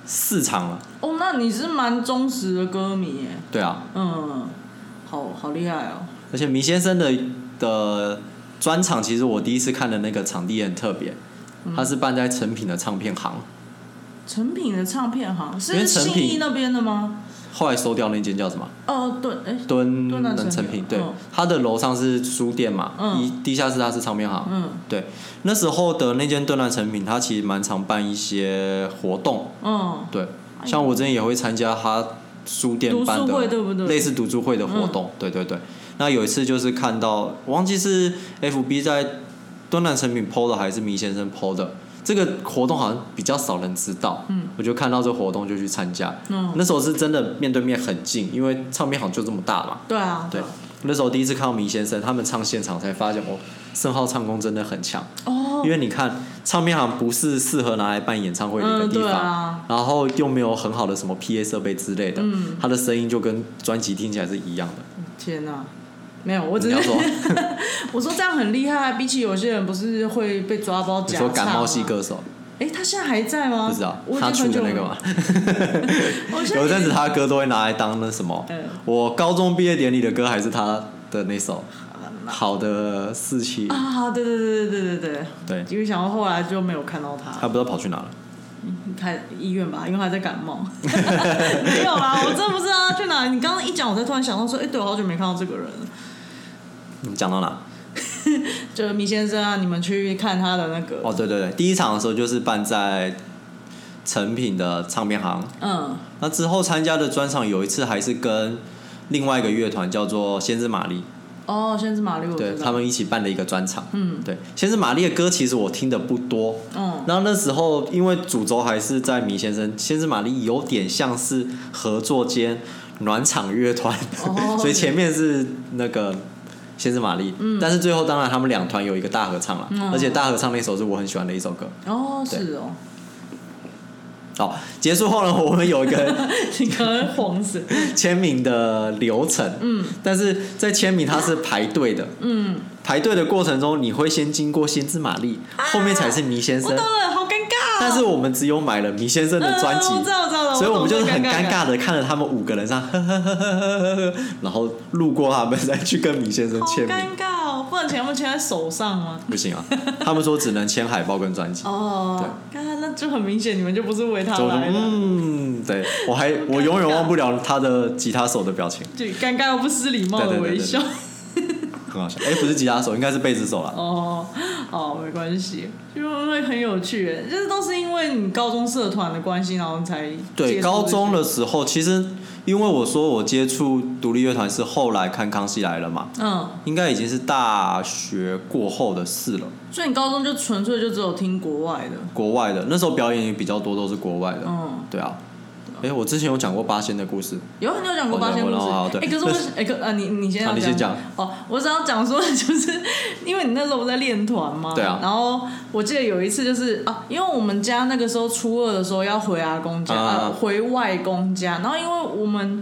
4场了。 那你是蛮忠实的歌迷耶。 对啊。 好厉害哦！ 而且迷先生的专场，其实我第一次看的那个场地也很特别，它是办在诚品的唱片行。 诚品的唱片行是信义那边的吗？ 后来收掉那间叫什么？敦南诚品。对，它的楼上是书店嘛，地下室它是唱片行。对，那时候的那间敦南诚品，它其实蛮常办一些活动。对，像我之前也会参加它书店办的对不对？ 类似读书会的活动。对。那有一次就是看到，我忘记是 FB 在敦南诚品 PO 的还是迷先生 PO 的，这个活动好像比较少人知道。我就看到这活动就去参加。那时候是真的面对面很近，因为唱片行就这么大嘛。 对啊。对。 那时候第一次看到迷先生他们唱现场，才发现盛浩唱功真的很强。因为你看唱片行不是适合拿来办演唱会的一个地方，然后又没有很好的什么 PA 设备之类的，他的声音就跟专辑听起来是一样的。 天哪！没有，我只是我说这样很厉害，比起有些人不是会被抓包假唱。 你说感冒系歌手？ 他现在还在吗？ 不知道，他出的那个吗？有一阵子他的歌都会拿来当那什么。我高中毕业典礼的歌还是他的那首《好的事情》 啊！对，因为想到后来就没有看到他。 他不知道跑去哪了。 开医院吧，因为他在感冒。没有啦，我真的不知道他去哪。你刚刚一讲，我才突然想到说，对，我好久没看到这个人了。 你讲到哪？ 就是米先生啊，你们去看他的那个。 对，第一场的时候就是办在诚品的唱片行。那之后参加的专场有一次还是跟另外一个乐团叫做先知玛丽。 先知玛丽，我知道。 对，他们一起办了一个专场。对，先知玛丽的歌其实我听的不多。然后那时候因为主轴还是在米先生，先知玛丽有点像是合作兼暖场乐团，所以前面是那个先知玛丽，但是最后当然他们2团有一个大合唱了，而且大合唱那首是我很喜欢的一首歌。 是哦。 好，结束后呢，我们有一个你刚刚晃神签名的流程。但是在签名它是排队的。排队的过程中，你会先经过先知玛丽，后面才是迷先生。 我懂了，好尴尬。 但是我们只有买了迷先生的专辑， 我知道了， 所以我们就是很尴尬的看着他们5个人上，然后路过他们再去跟迷先生签名。 好尴尬哦，不能他们签在手上吗？ 不行啊，他们说只能签海报跟专辑。 对，那就很明显，你们就不是为他来的。 对，我永远忘不了他的吉他手的表情， 就尴尬又不失礼貌的微笑。 很好笑。不是吉他手，应该是贝斯手啦。 没关系，就会很有趣，就是都是因为你高中社团的关系，然后才对。高中的时候，其实因为我说我接触独立乐团是后来看《康熙来了》嘛，应该已经是大学过后的事了。 所以你高中就纯粹就只有听国外的， 那时候表演也比较多，都是国外的。对啊。我之前有讲过八仙的故事。 你有讲过八仙故事。可是我你先讲。 你先讲。 我只要讲说，就是因为你那时候不在练团嘛。 对啊。 然后我记得有一次就是因为我们家那个时候初2的时候要回阿公家，回外公家，然后因为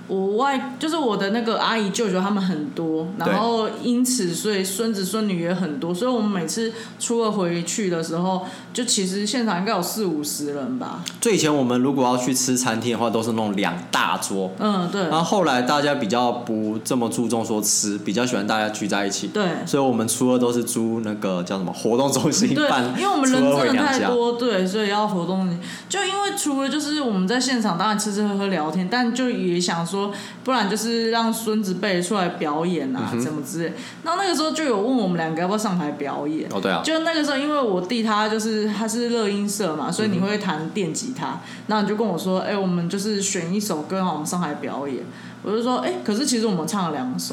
就是我的那个阿姨舅舅他们很多，然后因此所以孙子孙女也很多，所以我们每次初二回去的时候，就其实现场应该有40-50人吧。 最以前我们如果要去吃餐厅的话，都是那种2大桌， 对。 然后后来大家比较不这么注重说吃，比较喜欢大家聚在一起， 对， 所以我们初二都是租那个叫什么活动中心办， 因为我们人真的太多，对，所以要活动中心。就因为除了就是我们在现场当然吃吃喝喝聊天，但就也想说，不然就是让孙子辈出来表演啊，什么之类。然后那个时候就有问我们2个要不要上台表演。 对啊。 就那个时候，因为我弟他是乐音社嘛，所以你会弹电吉他，然后你就跟我说，我们就是选一首歌，然后我们上台表演。我就说，可是其实我们唱了2首。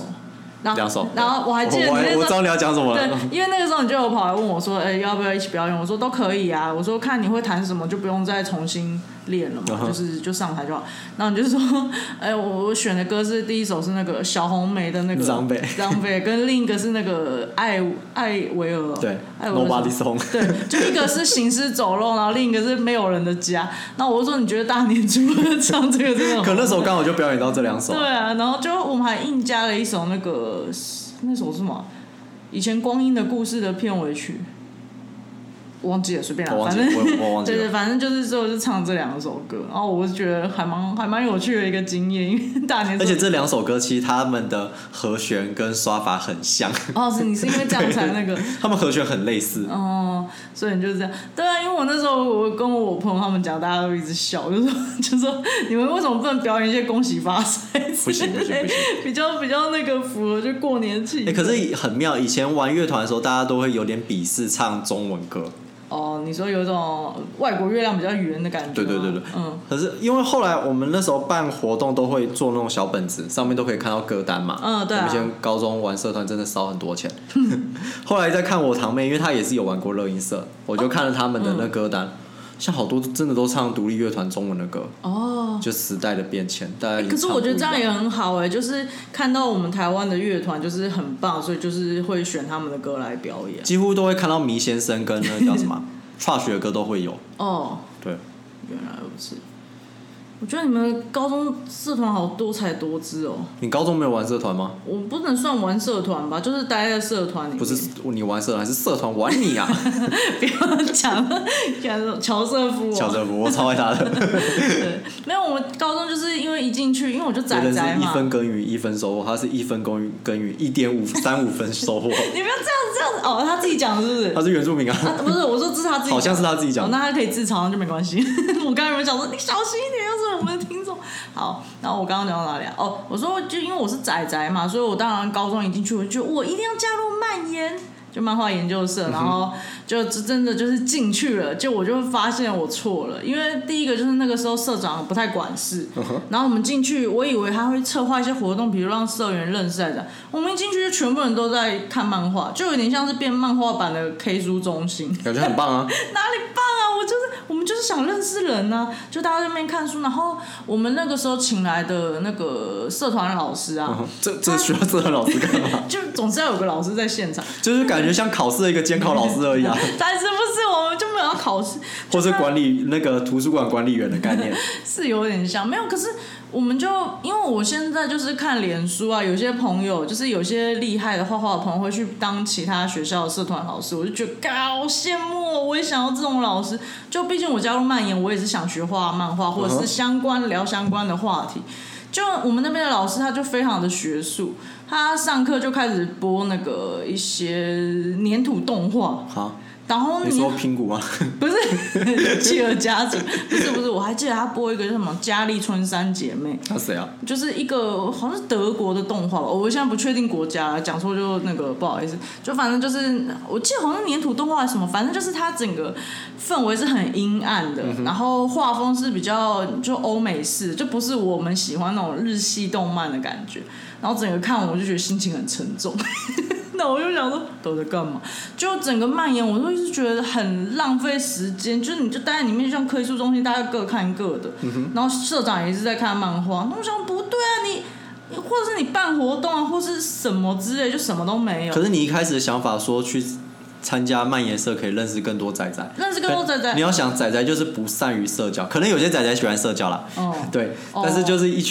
2首， 然后我还记得你那时候， 我知道你要讲什么了。 对，因为那个时候你就有跑来问我说，要不要一起表演？我说都可以啊。我说看你会弹什么，就不用再重新练了嘛，就上台就好。然后你就说，我选的歌是第一首是那个小红莓的那个张贝，跟另一个是那个艾维尔， 对，Nobody Song， 对，就一个是行尸走肉，然后另一个是没有人的家。然后我就说你觉得大年初二唱这个真的好？ 可那时候刚好就表演到这2首。 对啊，然后就我们还硬加了一首那首是什么？以前光阴的故事的片尾曲。我忘记了，随便啦，反正我忘记了。 对，反正就是最后就唱这2首歌，然后我觉得还蛮有趣的一个经验，因为大年。 而且这2首歌其实他们的和弦跟刷法很像。 你是因为这样才那个？ 他们和弦很类似。 所以你就是这样。对啊，因为我那时候我跟我朋友他们讲，大家都一直笑，就说你们为什么不能表演一些恭喜发财？ 不行， 比较那个符合就过年气。 可是很妙，以前玩乐团的时候，大家都会有点鄙视唱中文歌。 你说有一种外国月亮比较圆的感觉。 对。可是因为后来我们那时候办活动都会做那种小本子，上面都可以看到歌单嘛。 对啊。 我们以前高中玩社团真的烧很多钱。后来再看我堂妹，因为她也是有玩过乐音社，我就看了他们的那歌单。像好多真的都唱独立乐团中文的歌就时代的变迁，大家可是我觉得这样也很好就是看到我们台湾的乐团就是很棒，所以就是会选他们的歌来表演， 几乎都会看到迷先生跟那叫什么Trash 的歌都会有。对， 原来如此。我觉得你们高中社团好多才多姿哦。 你高中没有玩社团吗？ 我不能算玩社团吧，就是待在社团里面。 不是你玩社团，是社团玩你啊！ 不要讲乔瑟夫。 乔瑟夫，我超爱他的。 对，没有，我高中就是因为一进去，因为我就宅宅嘛。 1分耕耘1分收获，他是1分耕耘1.35分收获。 你不要这样子他自己讲的是不是？ 他是原住民啊。 不是，我说这是他自己讲的。 好像是他自己讲的。 那他可以自嘲，就没关系。我刚才有没有讲说你小心一点，要是我们的听众。好，然后我刚刚讲到哪里啊？我说就因为我是宅宅嘛，所以我当然高中一进去，我就觉得我一定要加入漫研，就漫画研究社，然后就真的就是进去了，我就发现我错了，因为第一个就是那个时候社长不太管事，然后我们进去，我以为他会策划一些活动，比如让社员认识来着，我们一进去就全部人都在看漫画，就有点像是变漫画版的 K 书中心， 感觉很棒啊。 哪里棒啊？我们就是想认识人啊，就大家在那边看书，然后我们那个时候请来的那个社团老师啊， 这需要社团老师干嘛？ 就总是要有个老师在现场， 就是感觉像考试的一个监考老师而已啊。 但是不是我们就没有要考试， 或是管理那个图书馆管理员的概念， 是有点像，没有，可是。我们就因为我现在就是看脸书啊，有些朋友就是有些厉害的画画的朋友会去当其他学校的社团老师，我就觉得好羡慕哦，我也想要这种老师。就毕竟我加入漫研，我也是想学画漫画或者是聊相关的话题。就我们那边的老师他就非常的学术，他上课就开始播那个一些黏土动画。 好。 然后你说拼谷吗？ 不是，企鹅家族，不是，我还记得他播一个叫什么《佳丽春三姐妹》。 他谁啊？ 就是一个好像是德国的动画吧，我现在不确定国家，讲错就那个不好意思。就反正就是我记得好像粘土动画还是什么，反正就是它整个氛围是很阴暗的，然后画风是比较就欧美式，就不是我们喜欢那种日系动漫的感觉。然后整个看完我就觉得心情很沉重。那我就想说都在干嘛？就整个蔓延，我都一直觉得很浪费时间。就是你就待在里面，就像科艺术中心，大家各看各的。然后社长也是在看漫画。那我想不对啊，你或者是你办活动啊，或是什么之类，就什么都没有。 可是你一开始的想法说去参加漫研社可以认识更多仔仔，你要想仔仔就是不善于社交，可能有些仔仔喜欢社交啦。对，但是就是一群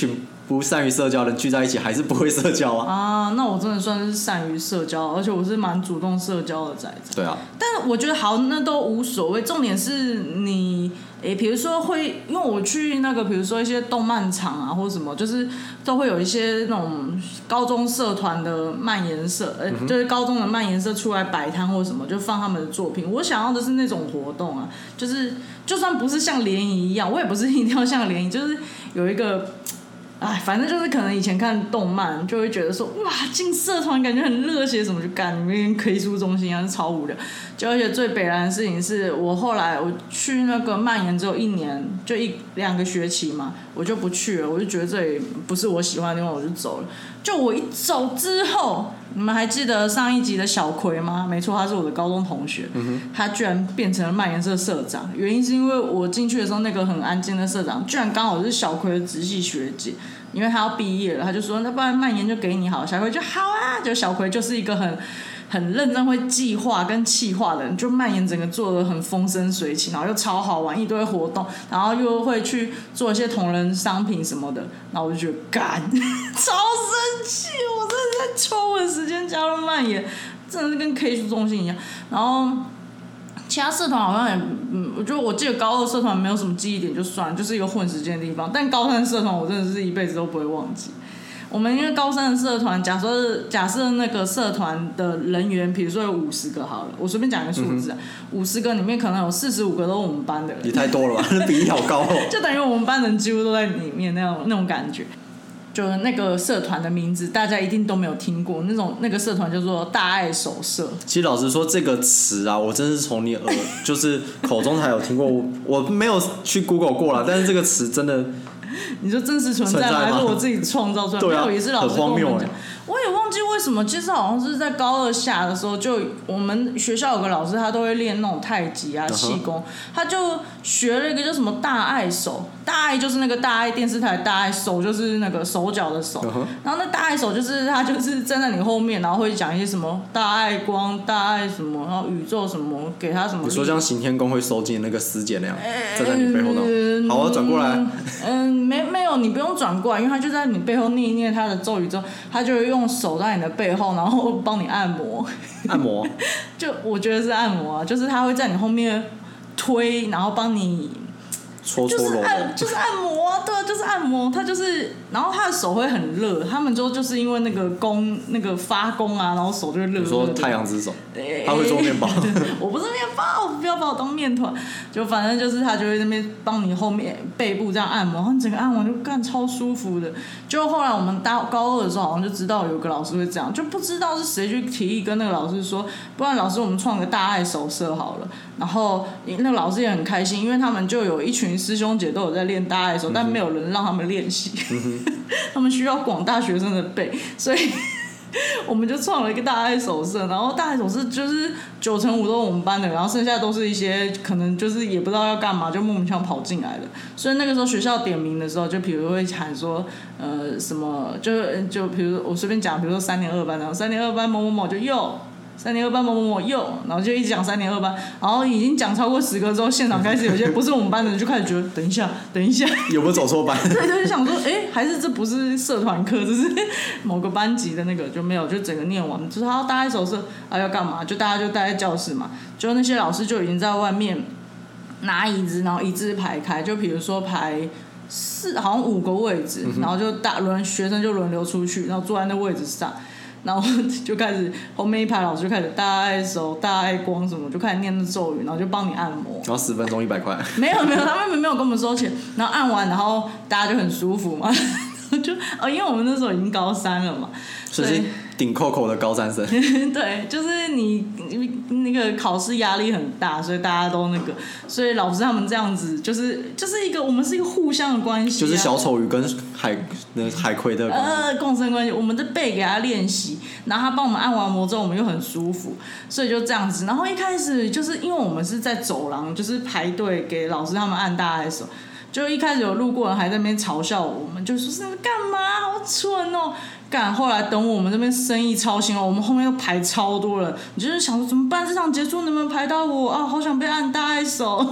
不善于社交的人聚在一起还是不会社交啊。 啊，那我真的算是善于社交，而且我是蛮主动社交的仔仔。 对啊， 但我觉得好，那都无所谓，重点是你。比如说会，因为我去那个，比如说一些动漫场啊，或者什么，就是都会有一些那种高中社团的漫研社，就是高中的漫研社出来摆摊或者什么，就放他们的作品。我想要的是那种活动啊，就是就算不是像联谊一样，我也不是一定要像联谊，就是有一个。哎，反正就是可能以前看动漫就会觉得说，哇，进社团感觉很热血，什么就干，里面跟 K 书中心啊，超无聊。就而且最北蓝的事情是我后来我去那个漫研只有1年，就2个学期嘛，我就不去了，我就觉得这里不是我喜欢的地方，我就走了。就我一走之后，你们还记得上一集的小葵吗？没错，他是我的高中同学，他居然变成了漫研社社长。原因是因为我进去的时候，那个很安静的社长居然刚好是小葵的直系学姐，因为他要毕业了，他就说那不然漫研就给你好，小葵就好啊。就小葵就是一个很认真会计划跟企划的人，就漫研整个做的很风生水起，然后又超好玩，一堆活动，然后又会去做一些同人商品什么的，然后我就觉得干超生气，我真的在抽我的时间加入漫研，真的是跟 K 书中心一样。然后其他社团好像也，我觉得我记得高2社团没有什么记忆点就算了，就是一个混时间的地方，但高3社团我真的是一辈子都不会忘记。我们因为高3的社团，假设那个社团的人员，比如说有50个好了，我随便讲一个数字啊，50个里面可能有45个都是我们班的人， 也太多了吧？那比例好高哦。 就等于我们班人几乎都在里面那种感觉。就那个社团的名字，大家一定都没有听过，那个社团叫做大爱手社。 其实老实说，这个词啊，我真是从你就是口中才有听过，我没有去 Google 过啦，但是这个词真的。 你说真实存在吗？还是我自己创造出来？ 对啊， 没有，也是老师跟我们讲。 很荒谬。 我也忘记为什么，其实好像是在高2下的时候，就我们学校有个老师，他都会练那种太极啊、气功，他就学了一个叫什么大爱手，大爱就是那个大爱电视台大爱，手就是那个手脚的手，然后那大爱手就是他就是站在你后面，然后会讲一些什么大爱光、大爱什么，然后宇宙什么，给他什么。 你说像行天宫会收进那个师姐那样，站在你背后呢？好，我转过来。 没有，你不用转过来，因为他就在你背后念一念他的咒语之后，他就会用手在你的背后，然后帮你按摩。 按摩？ 就我觉得是按摩啊，就是他会在你后面推，然后帮你搓搓揉揉， 就是按摩啊，对啊，就是按摩。他就是，然后他的手会很热，他们就是因为那个那个发功啊，然后手就会热。 你说太阳之手，他会做面包。 我不是面包，不要把我当面团。就反正就是他就会那边帮你后面背部这样按摩，然后整个按完就干超舒服的。就后来我们高2的时候，好像就知道有个老师会这样，就不知道是谁去提议跟那个老师说，不然老师我们创个大爱手社好了。然后那个老师也很开心，因为他们就有一群师兄姐都有在练大爱手，但没有人让他们练习，他们需要广大学生的背，所以我们就创了一个大爱手社。然后大爱手社就是9成5都是我们班的，然后剩下都是一些可能就是也不知道要干嘛，就莫名其妙跑进来的。所以那个时候学校点名的时候，就比如会喊说什么，就比如我随便讲，比如说3年2班，然后3年2班某某某就又。3年2班某某某又，然后就一直讲3年2班，然后已经讲超过10个之后，现场开始有些不是我们班的人就开始觉得等一下，有没有走错班？对，就想说，还是这不是社团课，这是某个班级的那个，就没有，就整个念完，就是他要搭一手社，要干嘛？就大家就待在教室嘛，就那些老师就已经在外面拿椅子，然后一字排开，就比如说排好像5个位置，然后就学生就轮流出去，然后坐在那位置上。然后就开始后面一排老师就开始大爱手、大爱光什么，就开始念那咒语，然后就帮你按摩。 然后10分钟100块。 没有，他们没有跟我们收钱。然后按完，然后大家就很舒服嘛，就因为我们那时候已经高3了嘛， 所以是顶扣扣的高3生。 对，就是你那个考试压力很大，所以大家都那个，所以老师他们这样子，就是一个我们是一个互相的关系、啊， 就是小丑鱼跟海葵的共生关系。我们的背给他练习，然后他帮我们按完摩之后，我们又很舒服，所以就这样子。然后一开始就是因为我们是在走廊，就是排队给老师他们按大爱手。就一开始有路过人还在那边嘲笑我们，就说是干嘛好蠢哦，干。后来等我们这边生意超兴了，我们后面又排超多人，你就是想说怎么办？这场结束能不能排到我啊？好想被按大爱手。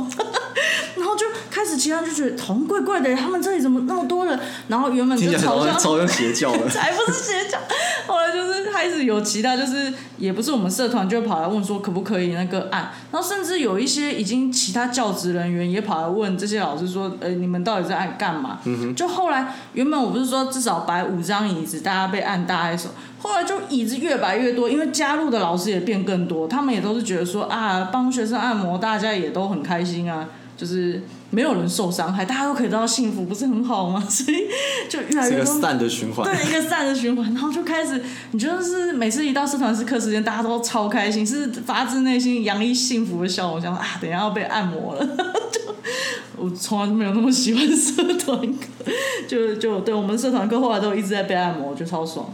然后就开始其他人就觉得好像怪怪的，他们这里怎么那么多人？然后原本就超像邪教的， 才不是邪教。后来就是开始有其他，就是也不是我们社团，就会跑来问说可不可以那个按，然后甚至有一些已经其他教职人员也跑来问这些老师说，你们到底在按干嘛？就后来原本我不是说至少摆5张椅子，大家被按大碍手。后来就椅子越摆越多，因为加入的老师也变更多，他们也都是觉得说啊，帮学生按摩，大家也都很开心啊，就是没有人受伤害，大家都可以得到幸福，不是很好吗？所以就越来越多， 是个善的循环， 对，一个善的循环，然后就开始，你觉得是每次一到社团式课时间，大家都超开心，是发自内心洋溢幸福的笑容，想啊，等一下要被按摩了，我从来都没有那么喜欢社团课，就对我们社团课后来都一直在被按摩，我觉得超爽的。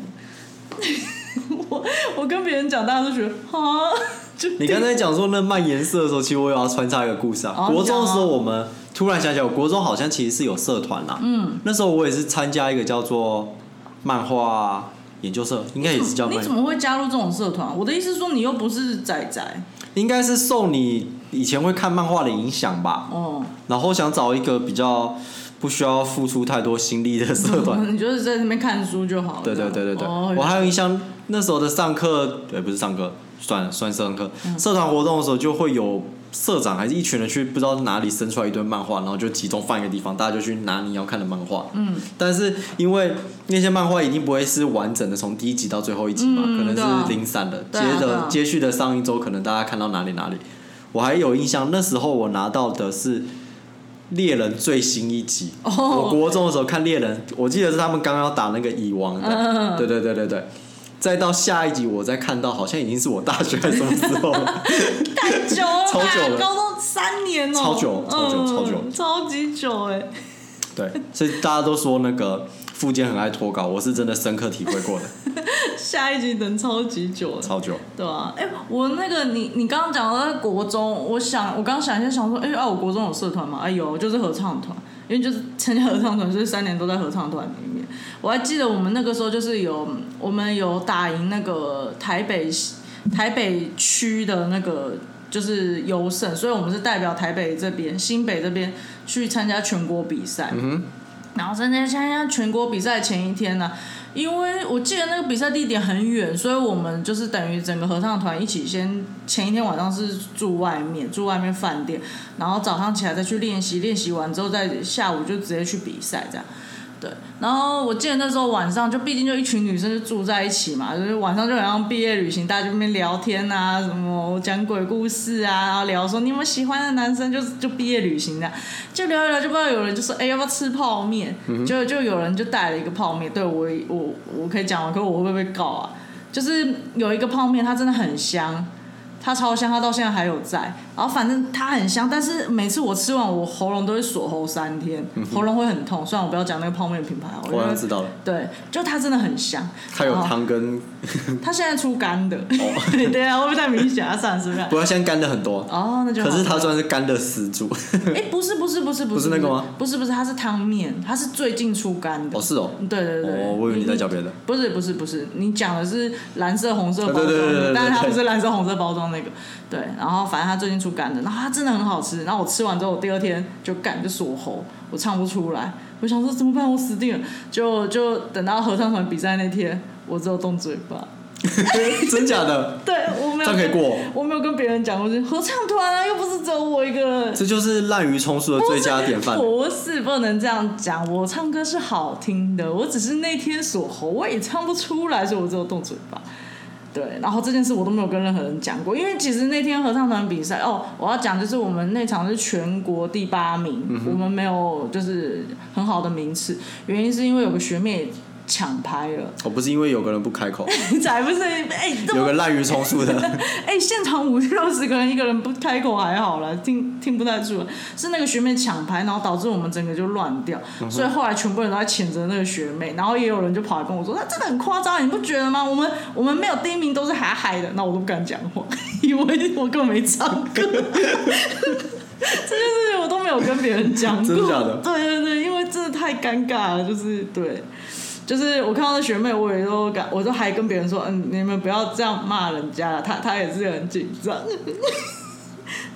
我跟别人讲，大家都觉得啊。 你刚才讲说那漫颜色的时候，其实我也要穿插一个故事啊。国中的时候，我们突然想起来，我国中好像其实是有社团啦。那时候我也是参加一个叫做漫画研究社，应该也是叫漫画。 你怎么会加入这种社团？我的意思是说，你又不是仔仔。 应该是受你以前会看漫画的影响吧。然后想找一个比较不需要付出太多心力的社团， 你就是在那边看书就好了。 对，我还有印象那时候的上课，不是上课，算上课，社团活动的时候就会有社长还是一群人去不知道哪里生出来一堆漫画，然后就集中放一个地方，大家就去拿你要看的漫画。但是因为那些漫画一定不会是完整的从第1集到最后1集嘛，可能是零散的，接续的上一周可能大家看到哪里。我还有印象，那时候我拿到的是猎人最新1集，我国中的时候看猎人，我记得是他们刚刚要打那个蚁王的，对。再到下一集，我再看到好像已经是我大学还是什么时候了， 太久了， 超久了， 高中3年哦， 超久， 超级久哎。 对，所以大家都说那个富坚很爱脱稿，我是真的深刻体会过的。 下一集等超级久了， 超久， 对啊。我那个你刚刚讲到在国中，我刚想一下，想说，我国中有社团吗？有，就是合唱团，因为就是参加合唱团，所以3年都在合唱团里面。我还记得我们那个时候就是我们有打赢那个台北区的那个就是优胜，所以我们是代表台北这边、新北这边去参加全国比赛。然后参加全国比赛前一天呢，因为我记得那个比赛地点很远，所以我们就是等于整个合唱团一起前一天晚上是住外面饭店，然后早上起来再去练习，练习完之后再下午就直接去比赛这样。对，然后我记得那时候晚上就毕竟就一群女生就住在一起嘛，就是晚上就好像毕业旅行，大家就那边聊天啊，什么讲鬼故事啊，然后聊说你有没有喜欢的男生，就毕业旅行这样，就聊一聊，就不知道有人就说要不要吃泡面，就有人就带了一个泡面，对我可以讲完，可是我会不会被告啊？就是有一个泡面，它真的很香。它超香，它到现在还有在。然后反正它很香，但是每次我吃完，我喉咙都会锁喉3天，喉咙会很痛。虽然我不要讲那个泡面品牌， 我好像知道了。 对，就它真的很香。 它有汤跟。 它现在出干的。对啊，会不会太明显啊？算了，是不是？ 不过现在干的很多。 哦，那就好。 可是它算是干的始祖。 不是。不是那个吗？ 不是，它是汤面，它是最近出干的。 哦，是哦。 对。 我以为你在讲别的。 不是，你讲的是蓝色红色包装的，但是它不是蓝色红色包装那个。对，然后反正它最近出干的，然后它真的很好吃。然后我吃完之后，我第2天就锁喉，我唱不出来。我想说怎么办？我死定了。就等到合唱团比赛那天，我只有动嘴巴。 真假的？ 对，我没有。这样可以过？ 我没有跟别人讲过，合唱团啊，又不是只有我一个人。 这就是滥竽充数的最佳典范。 不能这样讲。我唱歌是好听的，我只是那天锁喉，我也唱不出来，所以我只有动嘴巴。对，然后这件事我都没有跟任何人讲过，因为其实那天合唱团比赛我要讲就是我们那场是全国第8名，我们没有就是很好的名次，原因是因为有个学妹抢拍了。 不是因为有个人不开口， 才不是有个滥竽充数的。 现场50-60个人，一个人不开口还好啦，听不太出来，是那个学妹抢拍，然后导致我们整个就乱掉，所以后来全部人都在谴责那个学妹，然后也有人就跑来跟我说，她真的很夸张，你不觉得吗？我们没有第1名都是海的，那我都不敢讲话，以为我根本没唱歌。这件事情我都没有跟别人讲过， 真的假的？ 对，因为真的太尴尬了，就是对。就是我看到那学妹，我都还跟别人说，你们不要这样骂人家了，她也是很紧张。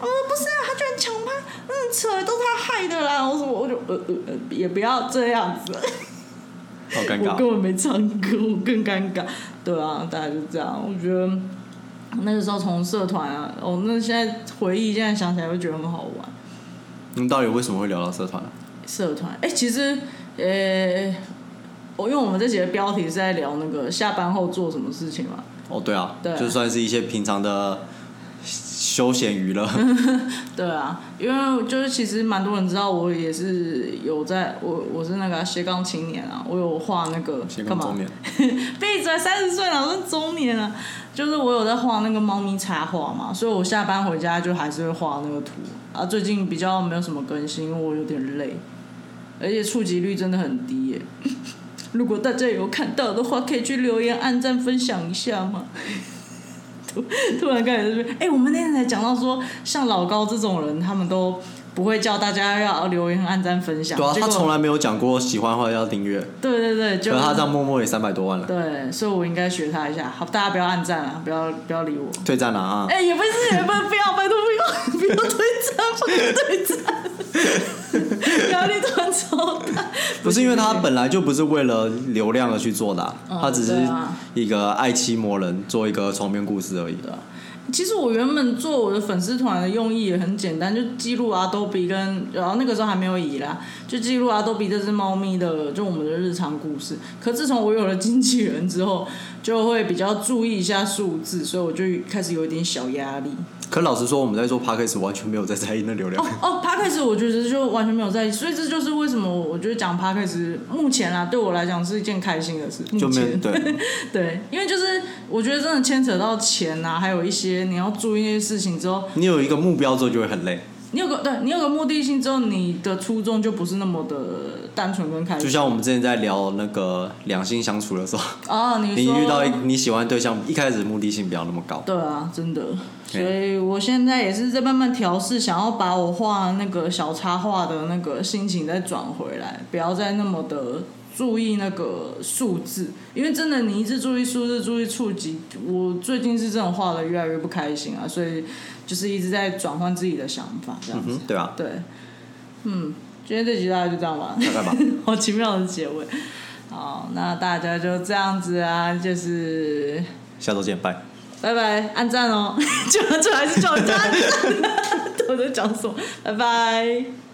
不是啊，他居然抢拍，扯，都是他害的啦。我就也不要这样子。 好尴尬。 我根本没唱歌，我更尴尬。对啊，大概就这样。我觉得那个时候从社团啊，那现在回忆，现在想起来会觉得很好玩。 你们到底为什么会聊到社团社团，其实，因为我们这集的标题是在聊那个下班后做什么事情嘛。 对啊， 对， 就算是一些平常的休闲娱乐。 对啊，因为就是其实蛮多人知道我也是有我是那个斜杠青年啊，我有画那个斜杠中年。 闭嘴，30岁了，我是中年啊。就是我有在画那个猫咪插画嘛，所以我下班回家就还是会画那个图啊。最近比较没有什么更新，因为我有点累，而且触及率真的很低耶。如果大家有看到的话，可以去留言、按赞、分享一下吗？突然开始我们那天才讲到说，像老高这种人，他们都不会叫大家要留言、按赞、分享。 对啊，他从来没有讲过喜欢的话要订阅。 对对对， 可是他这样默默也300多万了。 对，所以我应该学他一下。好，大家不要按赞啊，不要理我。 退赞了啊！ 也不要，拜托不要退赞，不要退赞。压力突然超大。 不是因为他本来就不是为了流量而去做的他只是一个爱妻魔人，做一个床边故事而已。 其实我原本做我的粉丝团的用意也很简单，就记录阿多比然后那个时候还没有移啦，就记录阿多比这只猫咪的，就我们的日常故事。可自从我有了经纪人之后，就会比较注意一下数字，所以我就开始有一点小压力。 可老实说，我们在做 podcast 完全没有在意那流量。 podcast 我觉得就完全没有在意，所以这就是为什么我觉得讲 podcast 目前对我来讲是一件开心的事。 就没对对，因为就是我觉得真的牵扯到钱还有一些你要注意那些事情之后， 你有一个目标之后就会很累。 你有个目的性之后，你的初衷就不是那么的单纯跟开心。 就像我们之前在聊那个两性相处的时候，你说遇到你喜欢的对象，一开始目的性不要那么高。 对啊，真的。所以我现在也是在慢慢调试，想要把我画那个小插画的那个心情再转回来，不要再那么的注意那个数字，因为真的你一直注意数字、注意触及，我最近是真的画的越来越不开心啊，所以就是一直在转换自己的想法，这样子。 对啊。 对。今天这集大概就这样吧。 大概吧。 好奇妙的结尾。好，那大家就这样子啊，就是下周见，拜。 拜拜，按赞哦！就还是叫人家按赞，我在讲什么？拜拜。